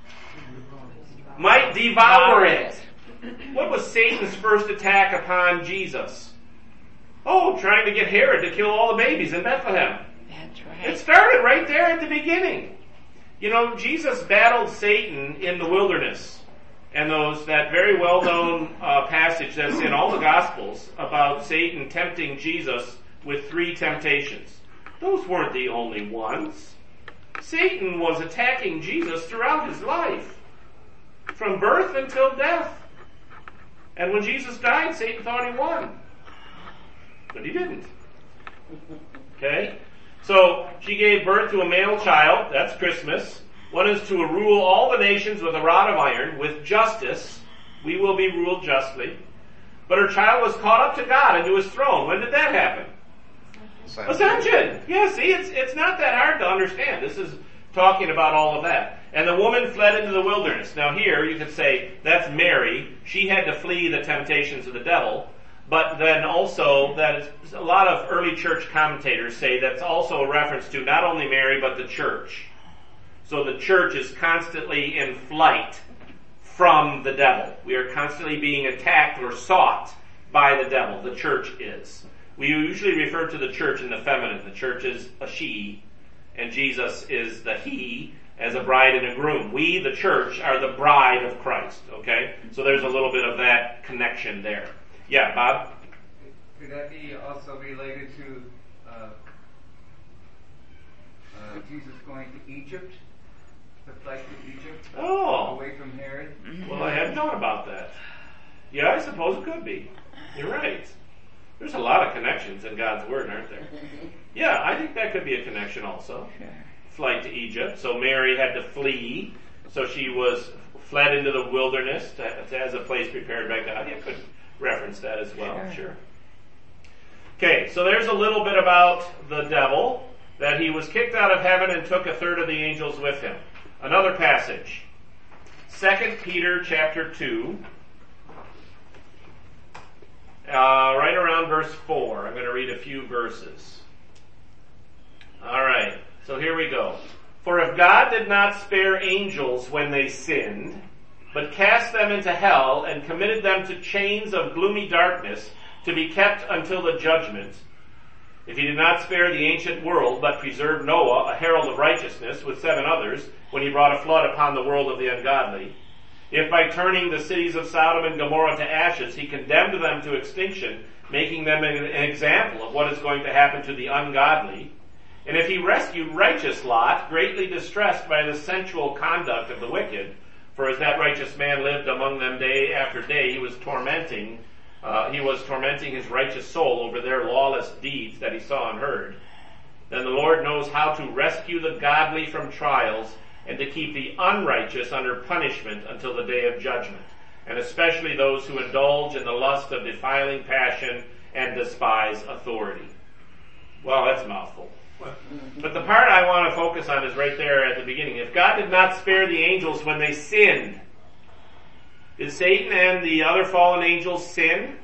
Speaker 1: might devour it. What was Satan's first attack upon Jesus? Oh, trying to get Herod to kill all the babies in Bethlehem.
Speaker 2: That's right.
Speaker 1: It started right there at the beginning. You know, Jesus battled Satan in the wilderness. And those that very well-known uh, passage that's in all the Gospels about Satan tempting Jesus with three temptations. Those weren't the only ones. Satan was attacking Jesus throughout his life. From birth until death. And when Jesus died, Satan thought he won. But he didn't. Okay? So, she gave birth to a male child. That's Christmas. One is to rule all the nations with a rod of iron, with justice. We will be ruled justly. But her child was caught up to God and to his throne. When did that happen?
Speaker 6: Ascension.
Speaker 1: Ascension. Yeah, see, it's, it's not that hard to understand. This is talking about all of that. And the woman fled into the wilderness. Now here, you could say, that's Mary. She had to flee the temptations of the devil. But then also, that is, a lot of early church commentators say that's also a reference to not only Mary, but the church. So the church is constantly in flight from the devil. We are constantly being attacked or sought by the devil. The church is. We usually refer to the church in the feminine. The church is a she, and Jesus is the he, as a bride and a groom. We, the church, are the bride of Christ. Okay? So there's a little bit of that connection there. Yeah, Bob?
Speaker 9: Could that be also related to uh, uh, Jesus going to Egypt? The flight to Egypt?
Speaker 1: Oh.
Speaker 9: Away from Herod?
Speaker 1: Well, I hadn't thought about that. Yeah, I suppose it could be. You're right. There's a lot of connections in God's Word, aren't there? Yeah, I think that could be a connection also.
Speaker 2: Sure.
Speaker 1: Flight to Egypt. So Mary had to flee. So she was fled into the wilderness to, to as a place prepared by God. You could reference that as well,
Speaker 2: Sure.
Speaker 1: sure. Okay, so there's a little bit about the devil, that he was kicked out of heaven and took a third of the angels with him. Another passage. Second Peter chapter two. Uh, right around verse four. I'm going to read a few verses. Alright, so here we go. For if God did not spare angels when they sinned, but cast them into hell and committed them to chains of gloomy darkness to be kept until the judgment, if he did not spare the ancient world, but preserved Noah, a herald of righteousness, with seven others, when he brought a flood upon the world of the ungodly, if by turning the cities of Sodom and Gomorrah to ashes, he condemned them to extinction, making them an example of what is going to happen to the ungodly, and if he rescued righteous Lot, greatly distressed by the sensual conduct of the wicked, for as that righteous man lived among them day after day, he was tormenting Uh, he was tormenting his righteous soul over their lawless deeds that he saw and heard. Then the Lord knows how to rescue the godly from trials and to keep the unrighteous under punishment until the day of judgment, and especially those who indulge in the lust of defiling passion and despise authority. Well, that's a mouthful. But the part I want to focus on is right there at the beginning. If God did not spare the angels when they sinned, did Satan and the other fallen angels sin?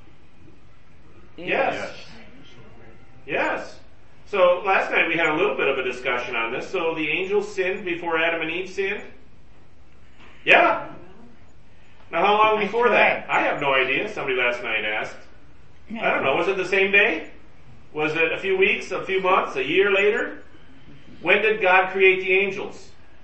Speaker 1: Yes. Yes. Yes. So last night we had a little bit of a discussion on this. So the angels sinned before Adam and Eve sinned? Yeah. Now how long before that? I have no idea. Somebody last night asked. I don't know. Was it the same day? Was it a few weeks, a few months, a year later? When did God create the angels?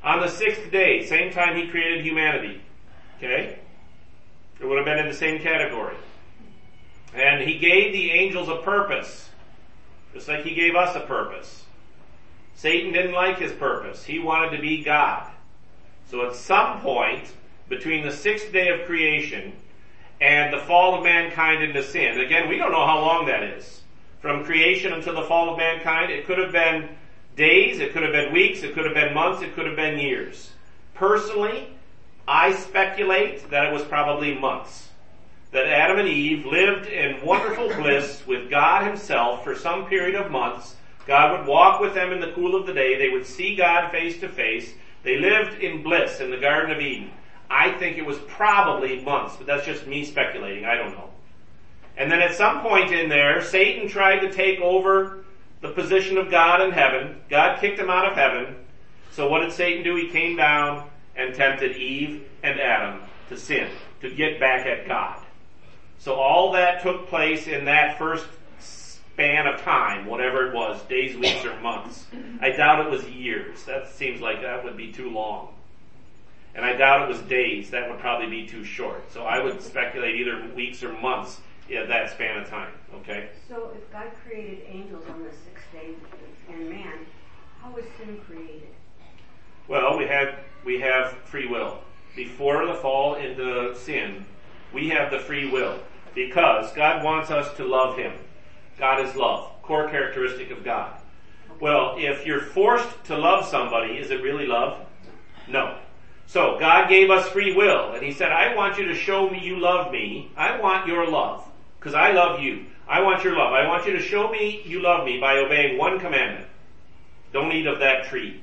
Speaker 1: On the sixth day, same time he created humanity. Okay? It would have been in the same category. And he gave the angels a purpose. Just like he gave us a purpose. Satan didn't like his purpose. He wanted to be God. So at some point, between the sixth day of creation and the fall of mankind into sin, again, we don't know how long that is. From creation until the fall of mankind, it could have been days, it could have been weeks, it could have been months, it could have been years. Personally, I speculate that it was probably months. That Adam and Eve lived in wonderful bliss with God himself for some period of months. God would walk with them in the cool of the day. They would see God face to face. They lived in bliss in the Garden of Eden. I think it was probably months, but that's just me speculating. I don't know. And then at some point in there, Satan tried to take over the position of God in heaven. God kicked him out of heaven. So what did Satan do? He came down and tempted Eve and Adam to sin, to get back at God. So all that took place in that first span of time, whatever it was, days, weeks, or months. I doubt it was years. That seems like that would be too long. And I doubt it was days. That would probably be too short. So I would speculate either weeks or months in that span of time. Okay?
Speaker 10: So if God created angels on the sixth day and man, how was sin created?
Speaker 1: Well, we have we have free will. Before the fall into sin, we have the free will. Because God wants us to love him. God is love. Core characteristic of God. Well, if you're forced to love somebody, is it really love? No. So, God gave us free will, and he said, I want you to show me you love me. I want your love, because I love you. I want your love. I want you to show me you love me by obeying one commandment. Don't eat of that tree.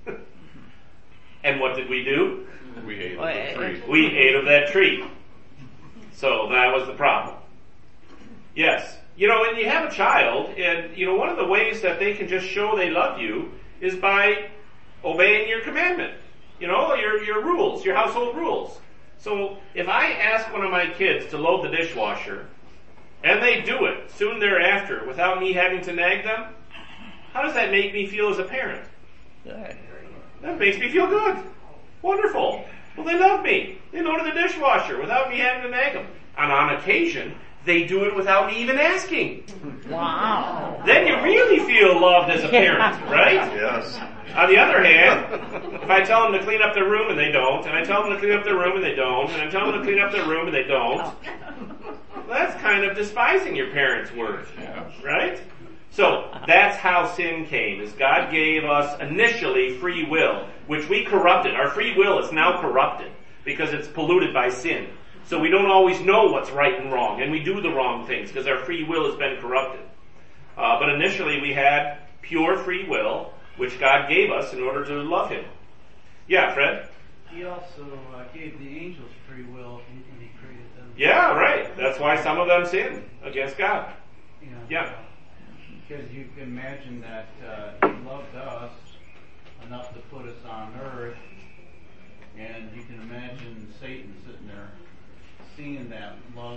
Speaker 1: And what did we do?
Speaker 6: We ate of the tree.
Speaker 1: We ate of that tree. So that was the problem. Yes. You know, when you have a child, and, you know, one of the ways that they can just show they love you is by obeying your commandment. You know, your, your rules, your household rules. So if I ask one of my kids to load the dishwasher, and they do it soon thereafter without me having to nag them, how does that make me feel as a parent?
Speaker 2: Good.
Speaker 1: That makes me feel good. Wonderful. Well, they love me. They loaded the dishwasher without me having to nag them. And on occasion, they do it without me even asking.
Speaker 2: Wow.
Speaker 1: Then you really feel loved as a parent, right?
Speaker 6: Yes.
Speaker 1: On the other hand, if I tell them to clean up their room and they don't, and I tell them to clean up their room and they don't, and I tell them to clean up their room and they don't, well, that's kind of despising your parents' word, right? So that's how sin came, is God gave us initially free will, which we corrupted. Our free will is now corrupted because it's polluted by sin. So we don't always know what's right and wrong, and we do the wrong things because our free will has been corrupted. Uh, but initially we had pure free will, which God gave us in order to love him. Yeah, Fred?
Speaker 4: He also uh, gave the angels free will when he created them.
Speaker 1: Yeah, right. That's why some of them sinned against God.
Speaker 4: You know,
Speaker 1: Yeah.
Speaker 4: Because you can imagine that uh, he loved us enough to put us on earth, and you can imagine Satan sitting there seeing that love.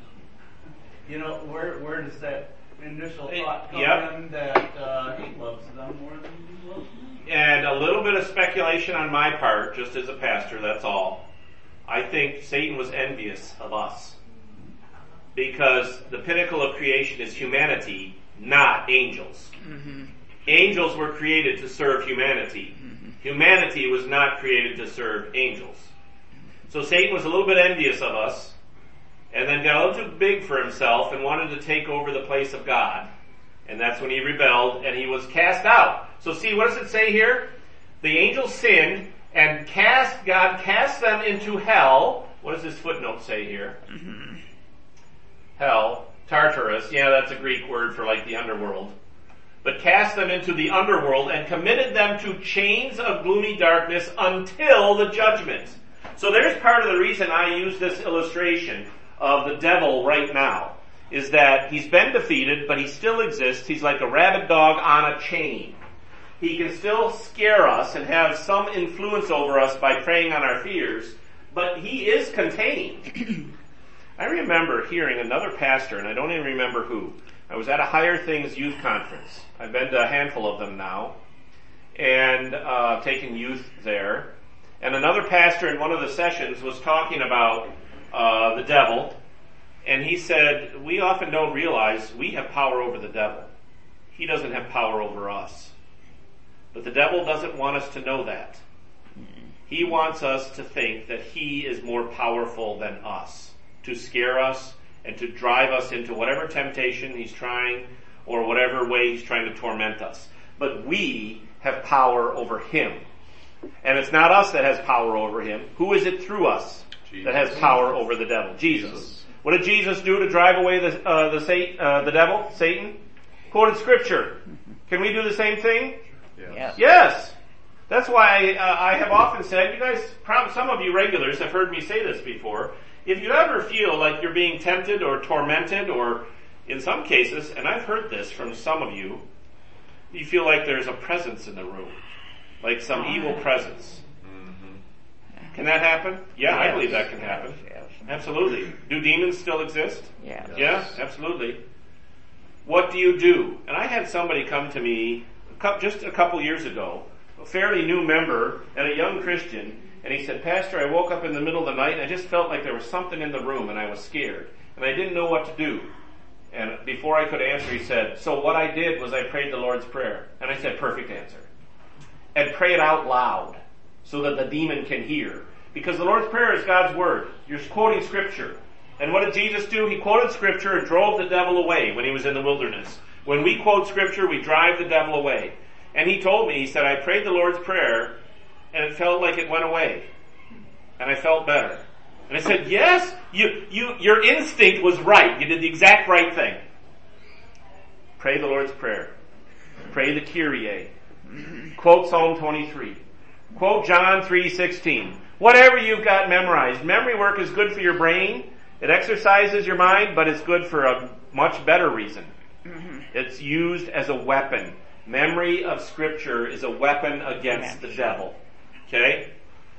Speaker 4: You know, where where does that initial thought come
Speaker 1: Yep.
Speaker 4: in that uh, he loves them more than he loves me?
Speaker 1: And a little bit of speculation on my part, just as a pastor, that's all. I think Satan was envious of us. Because the pinnacle of creation is humanity, not angels. Mm-hmm. Angels were created to serve humanity. Mm-hmm. Humanity was not created to serve angels. So Satan was a little bit envious of us, and then got a little too big for himself and wanted to take over the place of God. And that's when he rebelled and he was cast out. So see, what does it say here? The angels sinned and cast, God cast them into hell. What does this footnote say here? Mm-hmm. Hell, Tartarus, yeah, that's a Greek word for like the underworld. But cast them into the underworld and committed them to chains of gloomy darkness until the judgment. So there's part of the reason I use this illustration of the devil right now, is that he's been defeated, but he still exists. He's like a rabid dog on a chain. He can still scare us and have some influence over us by preying on our fears, but he is contained. I remember hearing another pastor, and I don't even remember who. I was at a Higher Things youth conference. I've been to a handful of them now. and uh, taking youth there. And another pastor in one of the sessions was talking about uh, the devil, and he said, we often don't realize we have power over the devil. He doesn't have power over us. But the devil doesn't want us to know that. He wants us to think that he is more powerful than us, to scare us and to drive us into whatever temptation he's trying or whatever way he's trying to torment us. But we have power over him. And it's not us that has power over him. Who is it through us Jesus. that has power over the devil? Jesus. Jesus. What did Jesus do to drive away the uh, the, Satan, uh, the devil, Satan? Quoted Scripture. Can we do the same thing?
Speaker 6: Yes.
Speaker 1: Yes. That's why uh, I have often said, you guys, probably some of you regulars have heard me say this before, if you ever feel like you're being tempted or tormented, or in some cases, and I've heard this from some of you, you feel like there's a presence in the room, like some oh, evil presence. Mm-hmm. Can that happen? Yeah, yes. I believe that can happen. Yes. Absolutely. Do demons still exist?
Speaker 2: Yes.
Speaker 1: Yeah, absolutely. What do you do? And I had somebody come to me just a couple years ago, a fairly new member and a young Christian, and he said, Pastor, I woke up in the middle of the night and I just felt like there was something in the room and I was scared and I didn't know what to do. And before I could answer, he said, so what I did was I prayed the Lord's Prayer. And I said, perfect answer. And pray it out loud so that the demon can hear. Because the Lord's Prayer is God's Word. You're quoting Scripture. And what did Jesus do? He quoted Scripture and drove the devil away when he was in the wilderness. When we quote Scripture, we drive the devil away. And he told me, he said, I prayed the Lord's Prayer and it felt like it went away. And I felt better. And I said, yes, you, you, your instinct was right. You did the exact right thing. Pray the Lord's Prayer. Pray the Kyrie. Quote Psalm twenty-three. Quote John three sixteen. Whatever you've got memorized. Memory work is good for your brain. It exercises your mind, but it's good for a much better reason. Mm-hmm. It's used as a weapon. Memory of Scripture is a weapon against the devil. Okay?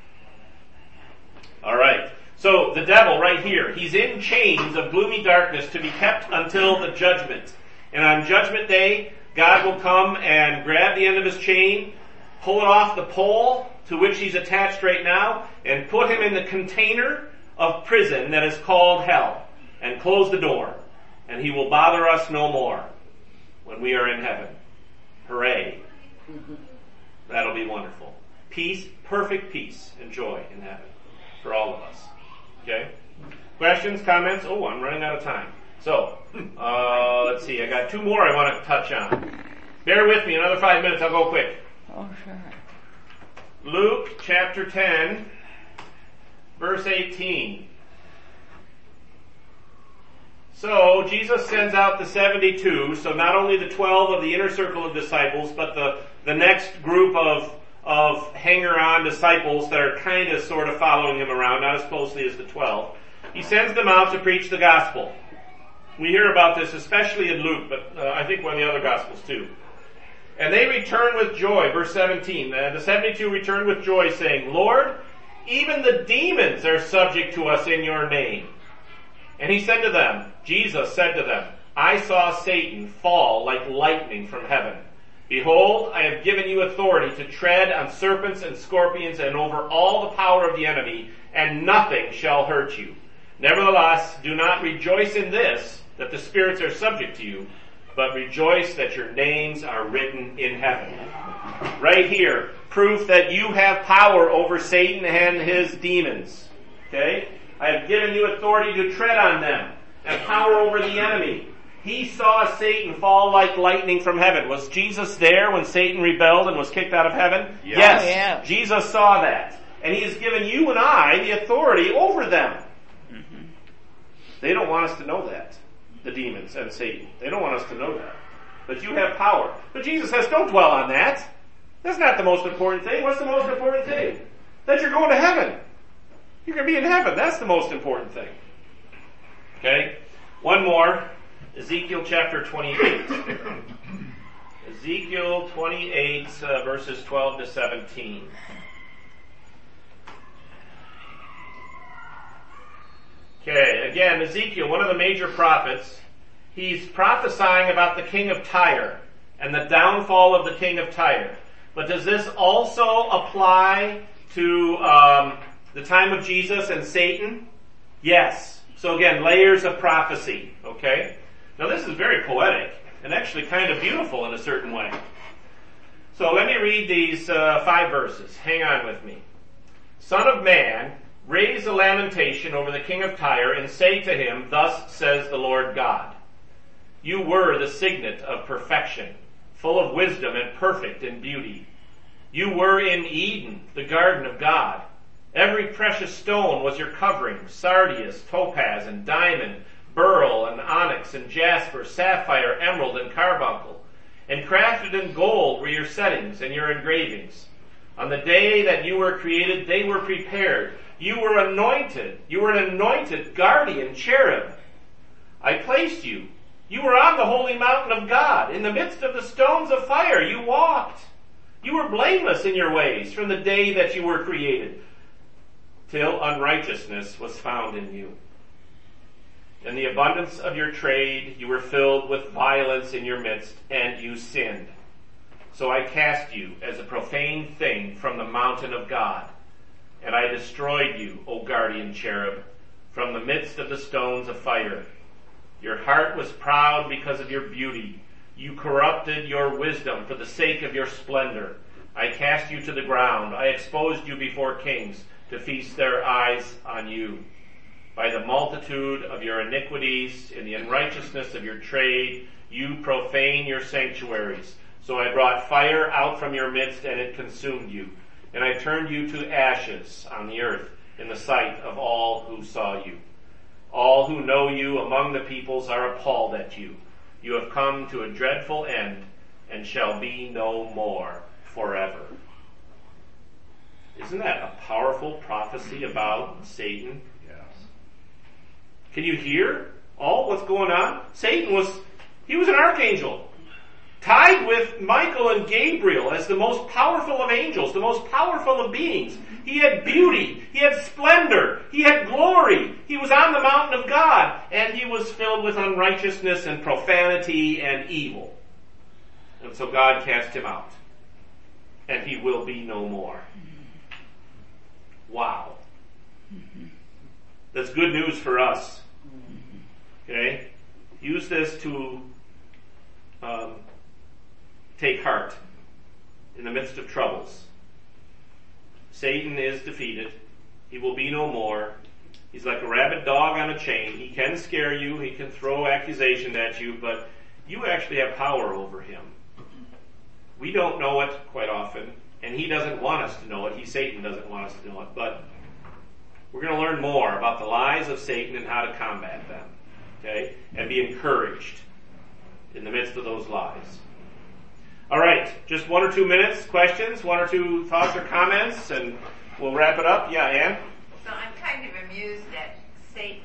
Speaker 1: Alright. So, the devil right here, he's in chains of gloomy darkness to be kept until the judgment. And on Judgment Day, God will come and grab the end of his chain, pull it off the pole to which he's attached right now, and put him in the container of prison that is called hell, and close the door. And he will bother us no more when we are in heaven. Hooray. That'll be wonderful. Peace, perfect peace and joy in heaven for all of us. Okay? Questions, comments? Oh, I'm running out of time. So, uh, let's see. I got two more I want to touch on. Bear with me. Another five minutes. I'll go quick.
Speaker 2: Oh, sure.
Speaker 1: Luke chapter ten, verse eighteen. So, Jesus sends out the seventy-two, so not only the twelve of the inner circle of disciples, but the, the next group of, of hanger-on disciples that are kind of sort of following him around, not as closely as the twelve. He sends them out to preach the gospel. We hear about this especially in Luke, but uh, I think one of the other gospels too. And they return with joy, verse seventeen. Uh, the seventy-two returned with joy, saying, Lord, even the demons are subject to us in your name. And he said to them, Jesus said to them, I saw Satan fall like lightning from heaven. Behold, I have given you authority to tread on serpents and scorpions and over all the power of the enemy, and nothing shall hurt you. Nevertheless, do not rejoice in this, that the spirits are subject to you, but rejoice that your names are written in heaven. Right here, proof that you have power over Satan and his demons. Okay? I have given you authority to tread on them, and power over the enemy. He saw Satan fall like lightning from heaven. Was Jesus there when Satan rebelled and was kicked out of heaven?
Speaker 6: Yes.
Speaker 1: Yes.
Speaker 2: Oh, yeah.
Speaker 1: Jesus saw that. And he has given you and I the authority over them. Mm-hmm. They don't want us to know that. The demons and Satan. They don't want us to know that. But you have power. But Jesus says, don't dwell on that. That's not the most important thing. What's the most important thing? That you're going to heaven. You're going to be in heaven. That's the most important thing. Okay? One more. Ezekiel chapter twenty-eight. Ezekiel twenty-eight, uh, verses twelve to seventeen. Okay, again, Ezekiel, one of the major prophets, he's prophesying about the king of Tyre and the downfall of the king of Tyre. But does this also apply to um, the time of Jesus and Satan? Yes. So again, layers of prophecy. Okay? Now this is very poetic and actually kind of beautiful in a certain way. So let me read these uh, five verses. Hang on with me. Son of man, raise a lamentation over the king of Tyre and say to him, thus says the Lord God. You were the signet of perfection, full of wisdom and perfect in beauty. You were in Eden, the garden of God. Every precious stone was your covering, sardius, topaz, and diamond, beryl, and onyx, and jasper, sapphire, emerald, and carbuncle. And crafted in gold were your settings and your engravings. On the day that you were created, they were prepared. You were anointed. You were an anointed guardian cherub. I placed you. You were on the holy mountain of God. In the midst of the stones of fire you walked. You were blameless in your ways from the day that you were created, till unrighteousness was found in you. In the abundance of your trade you were filled with violence in your midst, and you sinned. So I cast you as a profane thing from the mountain of God, and I destroyed you, O guardian cherub, from the midst of the stones of fire. Your heart was proud because of your beauty. You corrupted your wisdom for the sake of your splendor. I cast you to the ground. I exposed you before kings to feast their eyes on you. By the multitude of your iniquities, in the unrighteousness of your trade, you profane your sanctuaries. So I brought fire out from your midst, and it consumed you. And I turned you to ashes on the earth in the sight of all who saw you. All who know you among the peoples are appalled at you. You have come to a dreadful end, and shall be no more forever. Isn't that a powerful prophecy about Satan? Can you hear all what's going on? Satan was, he was an archangel, tied with Michael and Gabriel as the most powerful of angels, the most powerful of beings. He had beauty, he had splendor, he had glory. He was on the mountain of God, and he was filled with unrighteousness and profanity and evil. And so God cast him out, and he will be no more. Wow. That's good news for us. Okay? Use this to um, take heart in the midst of troubles. Satan is defeated. He will be no more. He's like a rabid dog on a chain. He can scare you. He can throw accusations at you, but you actually have power over him. We don't know it quite often, and he doesn't want us to know it. He, Satan, doesn't want us to know it, but we're going to learn more about the lies of Satan and how to combat them. Okay? And be encouraged in the midst of those lies. All right, just one or two minutes, questions, one or two thoughts or comments, and we'll wrap it up. Yeah, Ann?
Speaker 11: So I'm kind of amused that Satan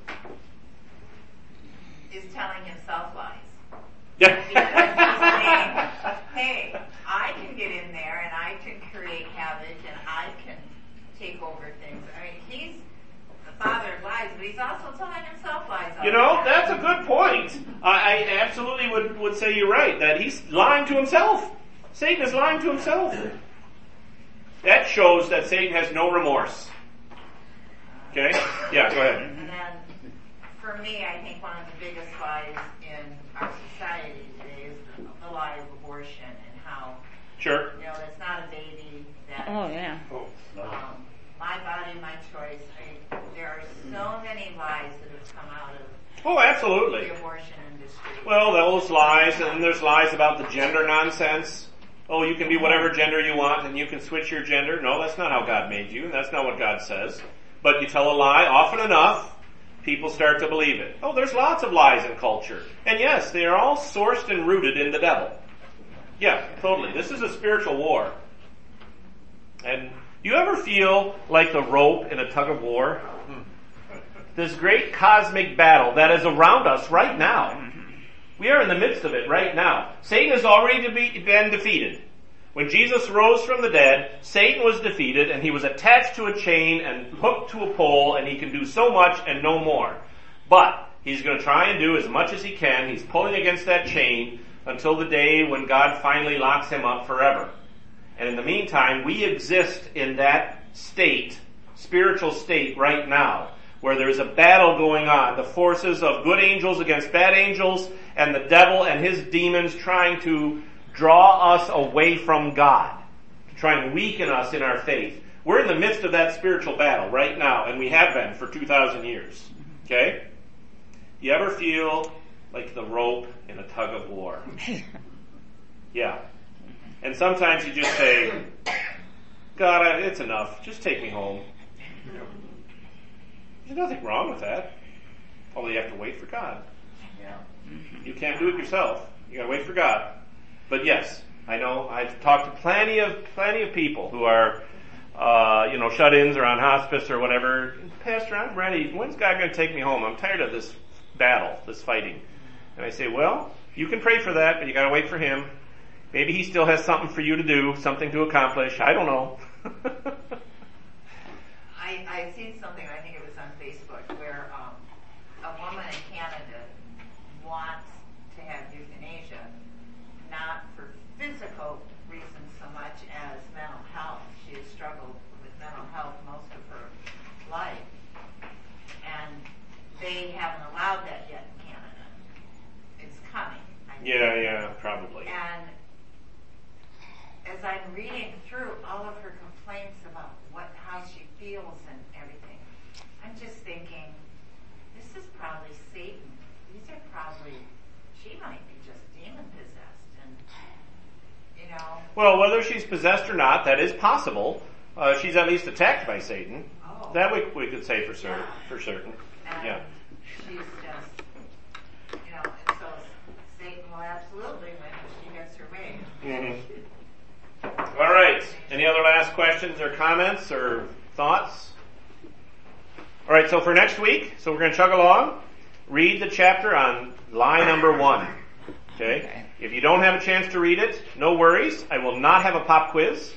Speaker 11: is telling himself lies.
Speaker 1: Yeah.
Speaker 11: Because he's saying, hey, I can get in there and I can create havoc and I can take over things. I mean, he's the father of lies, but he's also telling himself lies.
Speaker 1: You know, that's a good point. I, I absolutely would, would say you're right, that he's lying to himself. Satan is lying to himself. That shows that Satan has no remorse. Okay? Yeah, go ahead.
Speaker 11: And then, for me, I think one of the biggest lies in our society today is the, the lie of abortion and how,
Speaker 1: sure,
Speaker 11: you know, it's not a baby. That,
Speaker 2: oh, yeah.
Speaker 1: Oh, no.
Speaker 11: Um, my body, my choice. I mean, there are so many lies that have come out of
Speaker 1: oh, absolutely.
Speaker 11: the abortion industry.
Speaker 1: Well, those lies, and then there's lies about the gender nonsense. Oh, you can be whatever gender you want, and you can switch your gender. No, that's not how God made you, and that's not what God says. But you tell a lie often enough, people start to believe it. Oh, there's lots of lies in culture. And yes, they are all sourced and rooted in the devil. Yeah, totally. This is a spiritual war. And do you ever feel like the rope in a tug of war? This great cosmic battle that is around us right now. We are in the midst of it right now. Satan has already be, been defeated. When Jesus rose from the dead, Satan was defeated and he was attached to a chain and hooked to a pole, and he can do so much and no more. But he's going to try and do as much as he can. He's pulling against that chain until the day when God finally locks him up forever. And in the meantime, we exist in that state, spiritual state right now, where there's a battle going on. The forces of good angels against bad angels, and the devil and his demons trying to draw us away from God, to try and weaken us in our faith. We're in the midst of that spiritual battle right now, and we have been for two thousand years. Okay? You ever feel like the rope in a tug of war? Yeah. And sometimes you just say, God, it's enough. Just take me home. There's nothing wrong with that. Although you have to wait for God.
Speaker 11: Yeah.
Speaker 1: You can't do it yourself. You gotta wait for God. But yes, I know I've talked to plenty of plenty of people who are uh, you know, shut-ins or on hospice or whatever. Pastor, I'm ready. When's God gonna take me home? I'm tired of this battle, this fighting. And I say, well, you can pray for that, but you gotta wait for Him. Maybe He still has something for you to do, something to accomplish. I don't know.
Speaker 11: I, I've seen something, I think it was on Facebook, where um, a woman in Canada wants to have euthanasia, not for physical reasons so much as mental health. She has struggled with mental health most of her life. And they haven't allowed that yet in Canada. It's coming. I think.
Speaker 1: Yeah, yeah, probably.
Speaker 11: And as I'm reading through all of her complaints about what how she feels and everything, I'm just thinking, this is probably Satan. These are probably, she might be just demon possessed, and you know.
Speaker 1: Well, whether she's possessed or not, that is possible. Uh, she's at least attacked by Satan.
Speaker 11: Oh.
Speaker 1: That we we could say for certain.
Speaker 11: Yeah.
Speaker 1: For certain.
Speaker 11: And
Speaker 1: Yeah.
Speaker 11: she's just, you know, and so Satan will absolutely win if she gets her way.
Speaker 1: Mm-hmm. All right. Any other last questions or comments or thoughts? All right. So for next week, so we're going to chug along. Read the chapter on lie number one. Okay. okay. If you don't have a chance to read it, no worries. I will not have a pop quiz.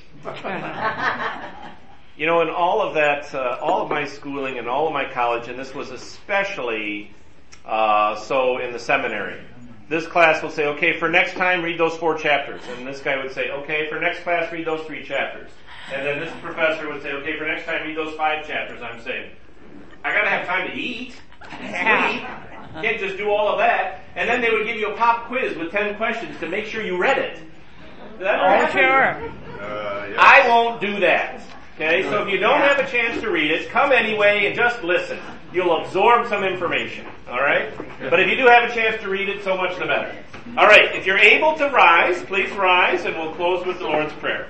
Speaker 1: You know, in all of that, uh, all of my schooling and all of my college, and this was especially uh, so in the seminary. This class will say, okay, for next time, read those four chapters. And this guy would say, okay, for next class, read those three chapters. And then this professor would say, okay, for next time, read those five chapters. I'm saying, I gotta have time to eat, sleep. Can't just do all of that. And then they would give you a pop quiz with ten questions to make sure you read it. That
Speaker 2: oh, sure.
Speaker 6: Uh, yes.
Speaker 1: I won't do that. Okay, so if you don't have a chance to read it, come anyway and just listen. You'll absorb some information, alright? But if you do have a chance to read it, so much the better. Alright, if you're able to rise, please rise, and we'll close with the Lord's Prayer.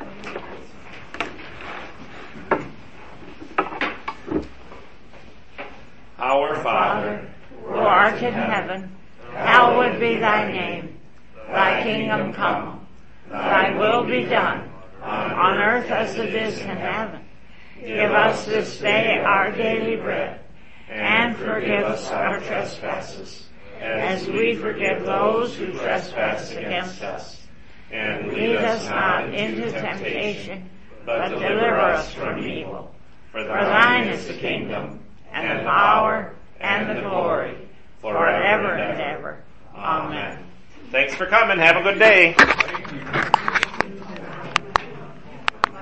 Speaker 1: Our Father,
Speaker 2: who art in heaven, hallowed be thy name. Thy kingdom come, thy will be done, on earth as it is in heaven. Give us this day our daily bread, and forgive us our trespasses, as we forgive those who trespass against us. And lead us not into temptation, but deliver us from evil. For thine is the kingdom, and the power, and the glory, forever and ever. Amen.
Speaker 1: Thanks for coming. Have a good day.